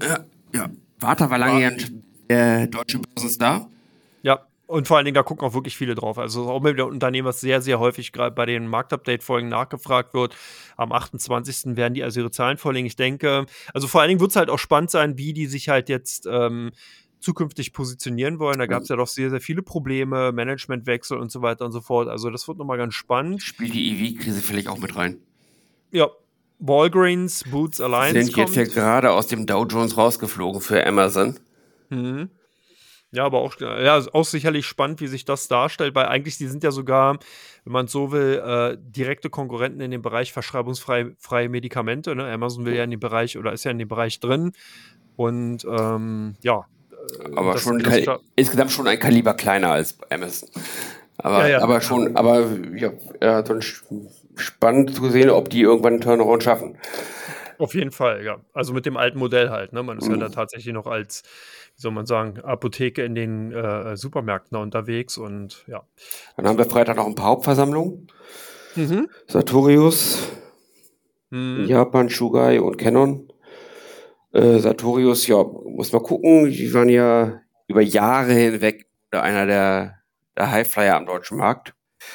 Warta war lange der deutsche Börsenstar. Ja. Und vor allen Dingen, da gucken auch wirklich viele drauf. Also auch mit dem Unternehmen, was sehr, sehr häufig gerade bei den Marktupdate-Folgen nachgefragt wird. Am 28. werden die also ihre Zahlen vorlegen. Ich denke, also vor allen Dingen wird es halt auch spannend sein, wie die sich halt jetzt zukünftig positionieren wollen. Da gab es ja doch sehr, sehr viele Probleme, Managementwechsel und so weiter und so fort. Also das wird nochmal ganz spannend. Spielt die EV-Krise vielleicht auch mit rein? Ja. Walgreens, Boots Alliance sind jetzt ja gerade aus dem Dow Jones rausgeflogen für Amazon. Ja, aber auch sicherlich spannend, wie sich das darstellt, weil eigentlich, die sind ja sogar, wenn man so will, direkte Konkurrenten in dem Bereich verschreibungsfreie Medikamente. Ne? Amazon will ja in den Bereich oder ist ja in dem Bereich drin. Und aber insgesamt schon ein Kaliber kleiner als Amazon. Aber sonst spannend zu sehen, ob die irgendwann einen Turnaround schaffen. Auf jeden Fall, ja. Also mit dem alten Modell halt. Ne? Man ist ja da tatsächlich noch als, wie soll man sagen, Apotheke in den Supermärkten unterwegs und ja. Dann haben wir Freitag noch ein paar Hauptversammlungen. Sartorius, Japan, Chugai und Canon. Sartorius, muss man gucken. Die waren ja über Jahre hinweg einer der Highflyer am deutschen Markt.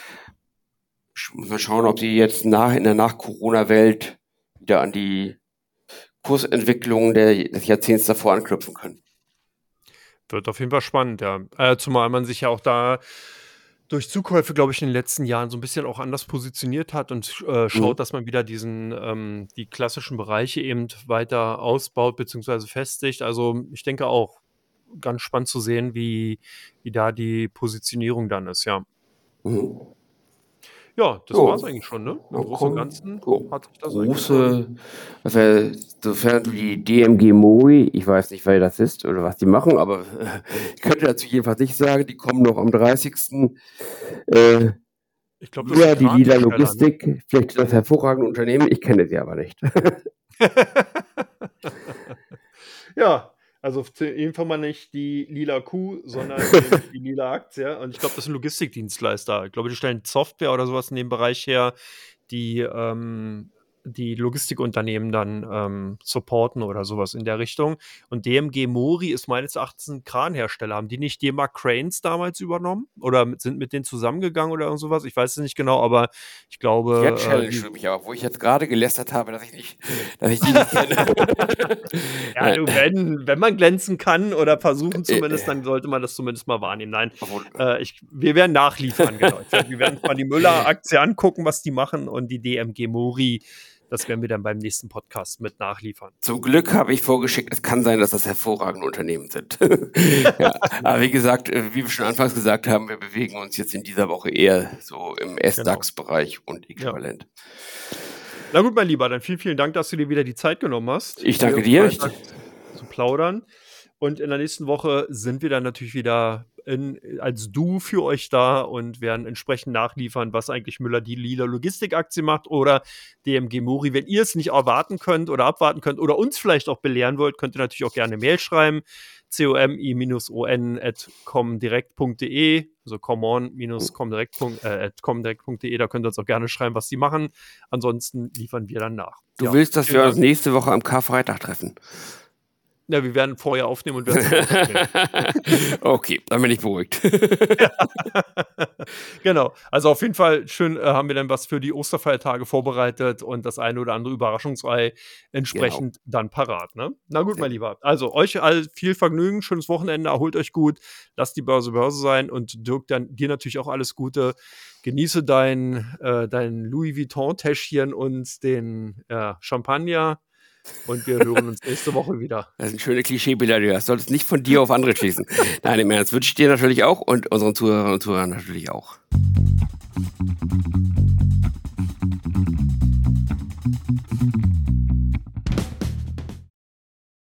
Muss man schauen, ob die jetzt in der Nach-Corona-Welt wieder an die Kursentwicklung des Jahrzehnts davor anknüpfen können. Wird auf jeden Fall spannend, ja. Zumal man sich ja auch da durch Zukäufe, glaube ich, in den letzten Jahren so ein bisschen auch anders positioniert hat und schaut, dass man wieder die klassischen Bereiche eben weiter ausbaut bzw. festigt. Also ich denke auch, ganz spannend zu sehen, wie da die Positionierung dann ist, ja. Ja, das war es eigentlich schon, ne? Im Großen und Ganzen hat sich das sofern du die DMG Mori, ich weiß nicht, wer das ist oder was die machen, aber ich könnte dazu jedenfalls nicht sagen, die kommen noch am 30. Ich glaube, das ist die Lila Logistik, ne? Vielleicht das hervorragende Unternehmen, ich kenne sie aber nicht. Ja, also jeden Fall mal nicht die lila Kuh, sondern die lila Aktie. Und ich glaube, das sind Logistikdienstleister. Ich glaube, die stellen Software oder sowas in dem Bereich her, die Logistikunternehmen dann supporten oder sowas in der Richtung. Und DMG Mori ist meines Erachtens ein Kranhersteller. Haben die nicht D-Mark Cranes damals übernommen? Oder sind mit denen zusammengegangen oder sowas? Ich weiß es nicht genau, aber ich glaube... Jetzt challenge für mich auch, wo ich jetzt gerade gelästert habe, dass ich die nicht kenne. Ja, wenn man glänzen kann oder versuchen zumindest, dann sollte man das zumindest mal wahrnehmen. Nein, wir werden nachliefern, genau. Wir werden mal die Müller-Aktie angucken, was die machen, und die DMG Mori, das werden wir dann beim nächsten Podcast mit nachliefern. Zum Glück habe ich vorgeschickt, es kann sein, dass das hervorragende Unternehmen sind. Ja, aber wie gesagt, wie wir schon anfangs gesagt haben, wir bewegen uns jetzt in dieser Woche eher so im SDAX-Bereich und äquivalent. Ja. Na gut, mein Lieber, dann vielen, vielen Dank, dass du dir wieder die Zeit genommen hast. Ich danke dir. Zu plaudern. Und in der nächsten Woche sind wir dann natürlich wieder als Du für euch da und werden entsprechend nachliefern, was eigentlich Müller die lila Logistikaktie macht oder DMG Mori. Wenn ihr es nicht erwarten könnt oder abwarten könnt oder uns vielleicht auch belehren wollt, könnt ihr natürlich auch gerne eine Mail schreiben. comi-on@comdirect.de, also comon-comdirect.de, da könnt ihr uns auch gerne schreiben, was die machen. Ansonsten liefern wir dann nach. Du willst, dass wir uns nächste Woche am Karfreitag treffen? Ja, wir werden vorher aufnehmen und werden es rausbringen. Okay, dann bin ich beruhigt. Ja. Genau. Also, auf jeden Fall schön, haben wir dann was für die Osterfeiertage vorbereitet und das eine oder andere Überraschungsei Genau, entsprechend dann parat, ne? Na gut, sehr mein gut. Lieber. Also, euch all viel Vergnügen, schönes Wochenende, erholt euch gut, lasst die Börse Börse sein und Dirk, dann dir natürlich auch alles Gute. Genieße dein Louis Vuitton-Täschchen und den, Champagner und wir hören uns nächste Woche wieder. Das sind schöne Klischeebilder, die du hast. Solltest nicht von dir auf andere schließen. Nein, im Ernst, wünsche ich dir natürlich auch und unseren Zuhörern und Zuhörern natürlich auch.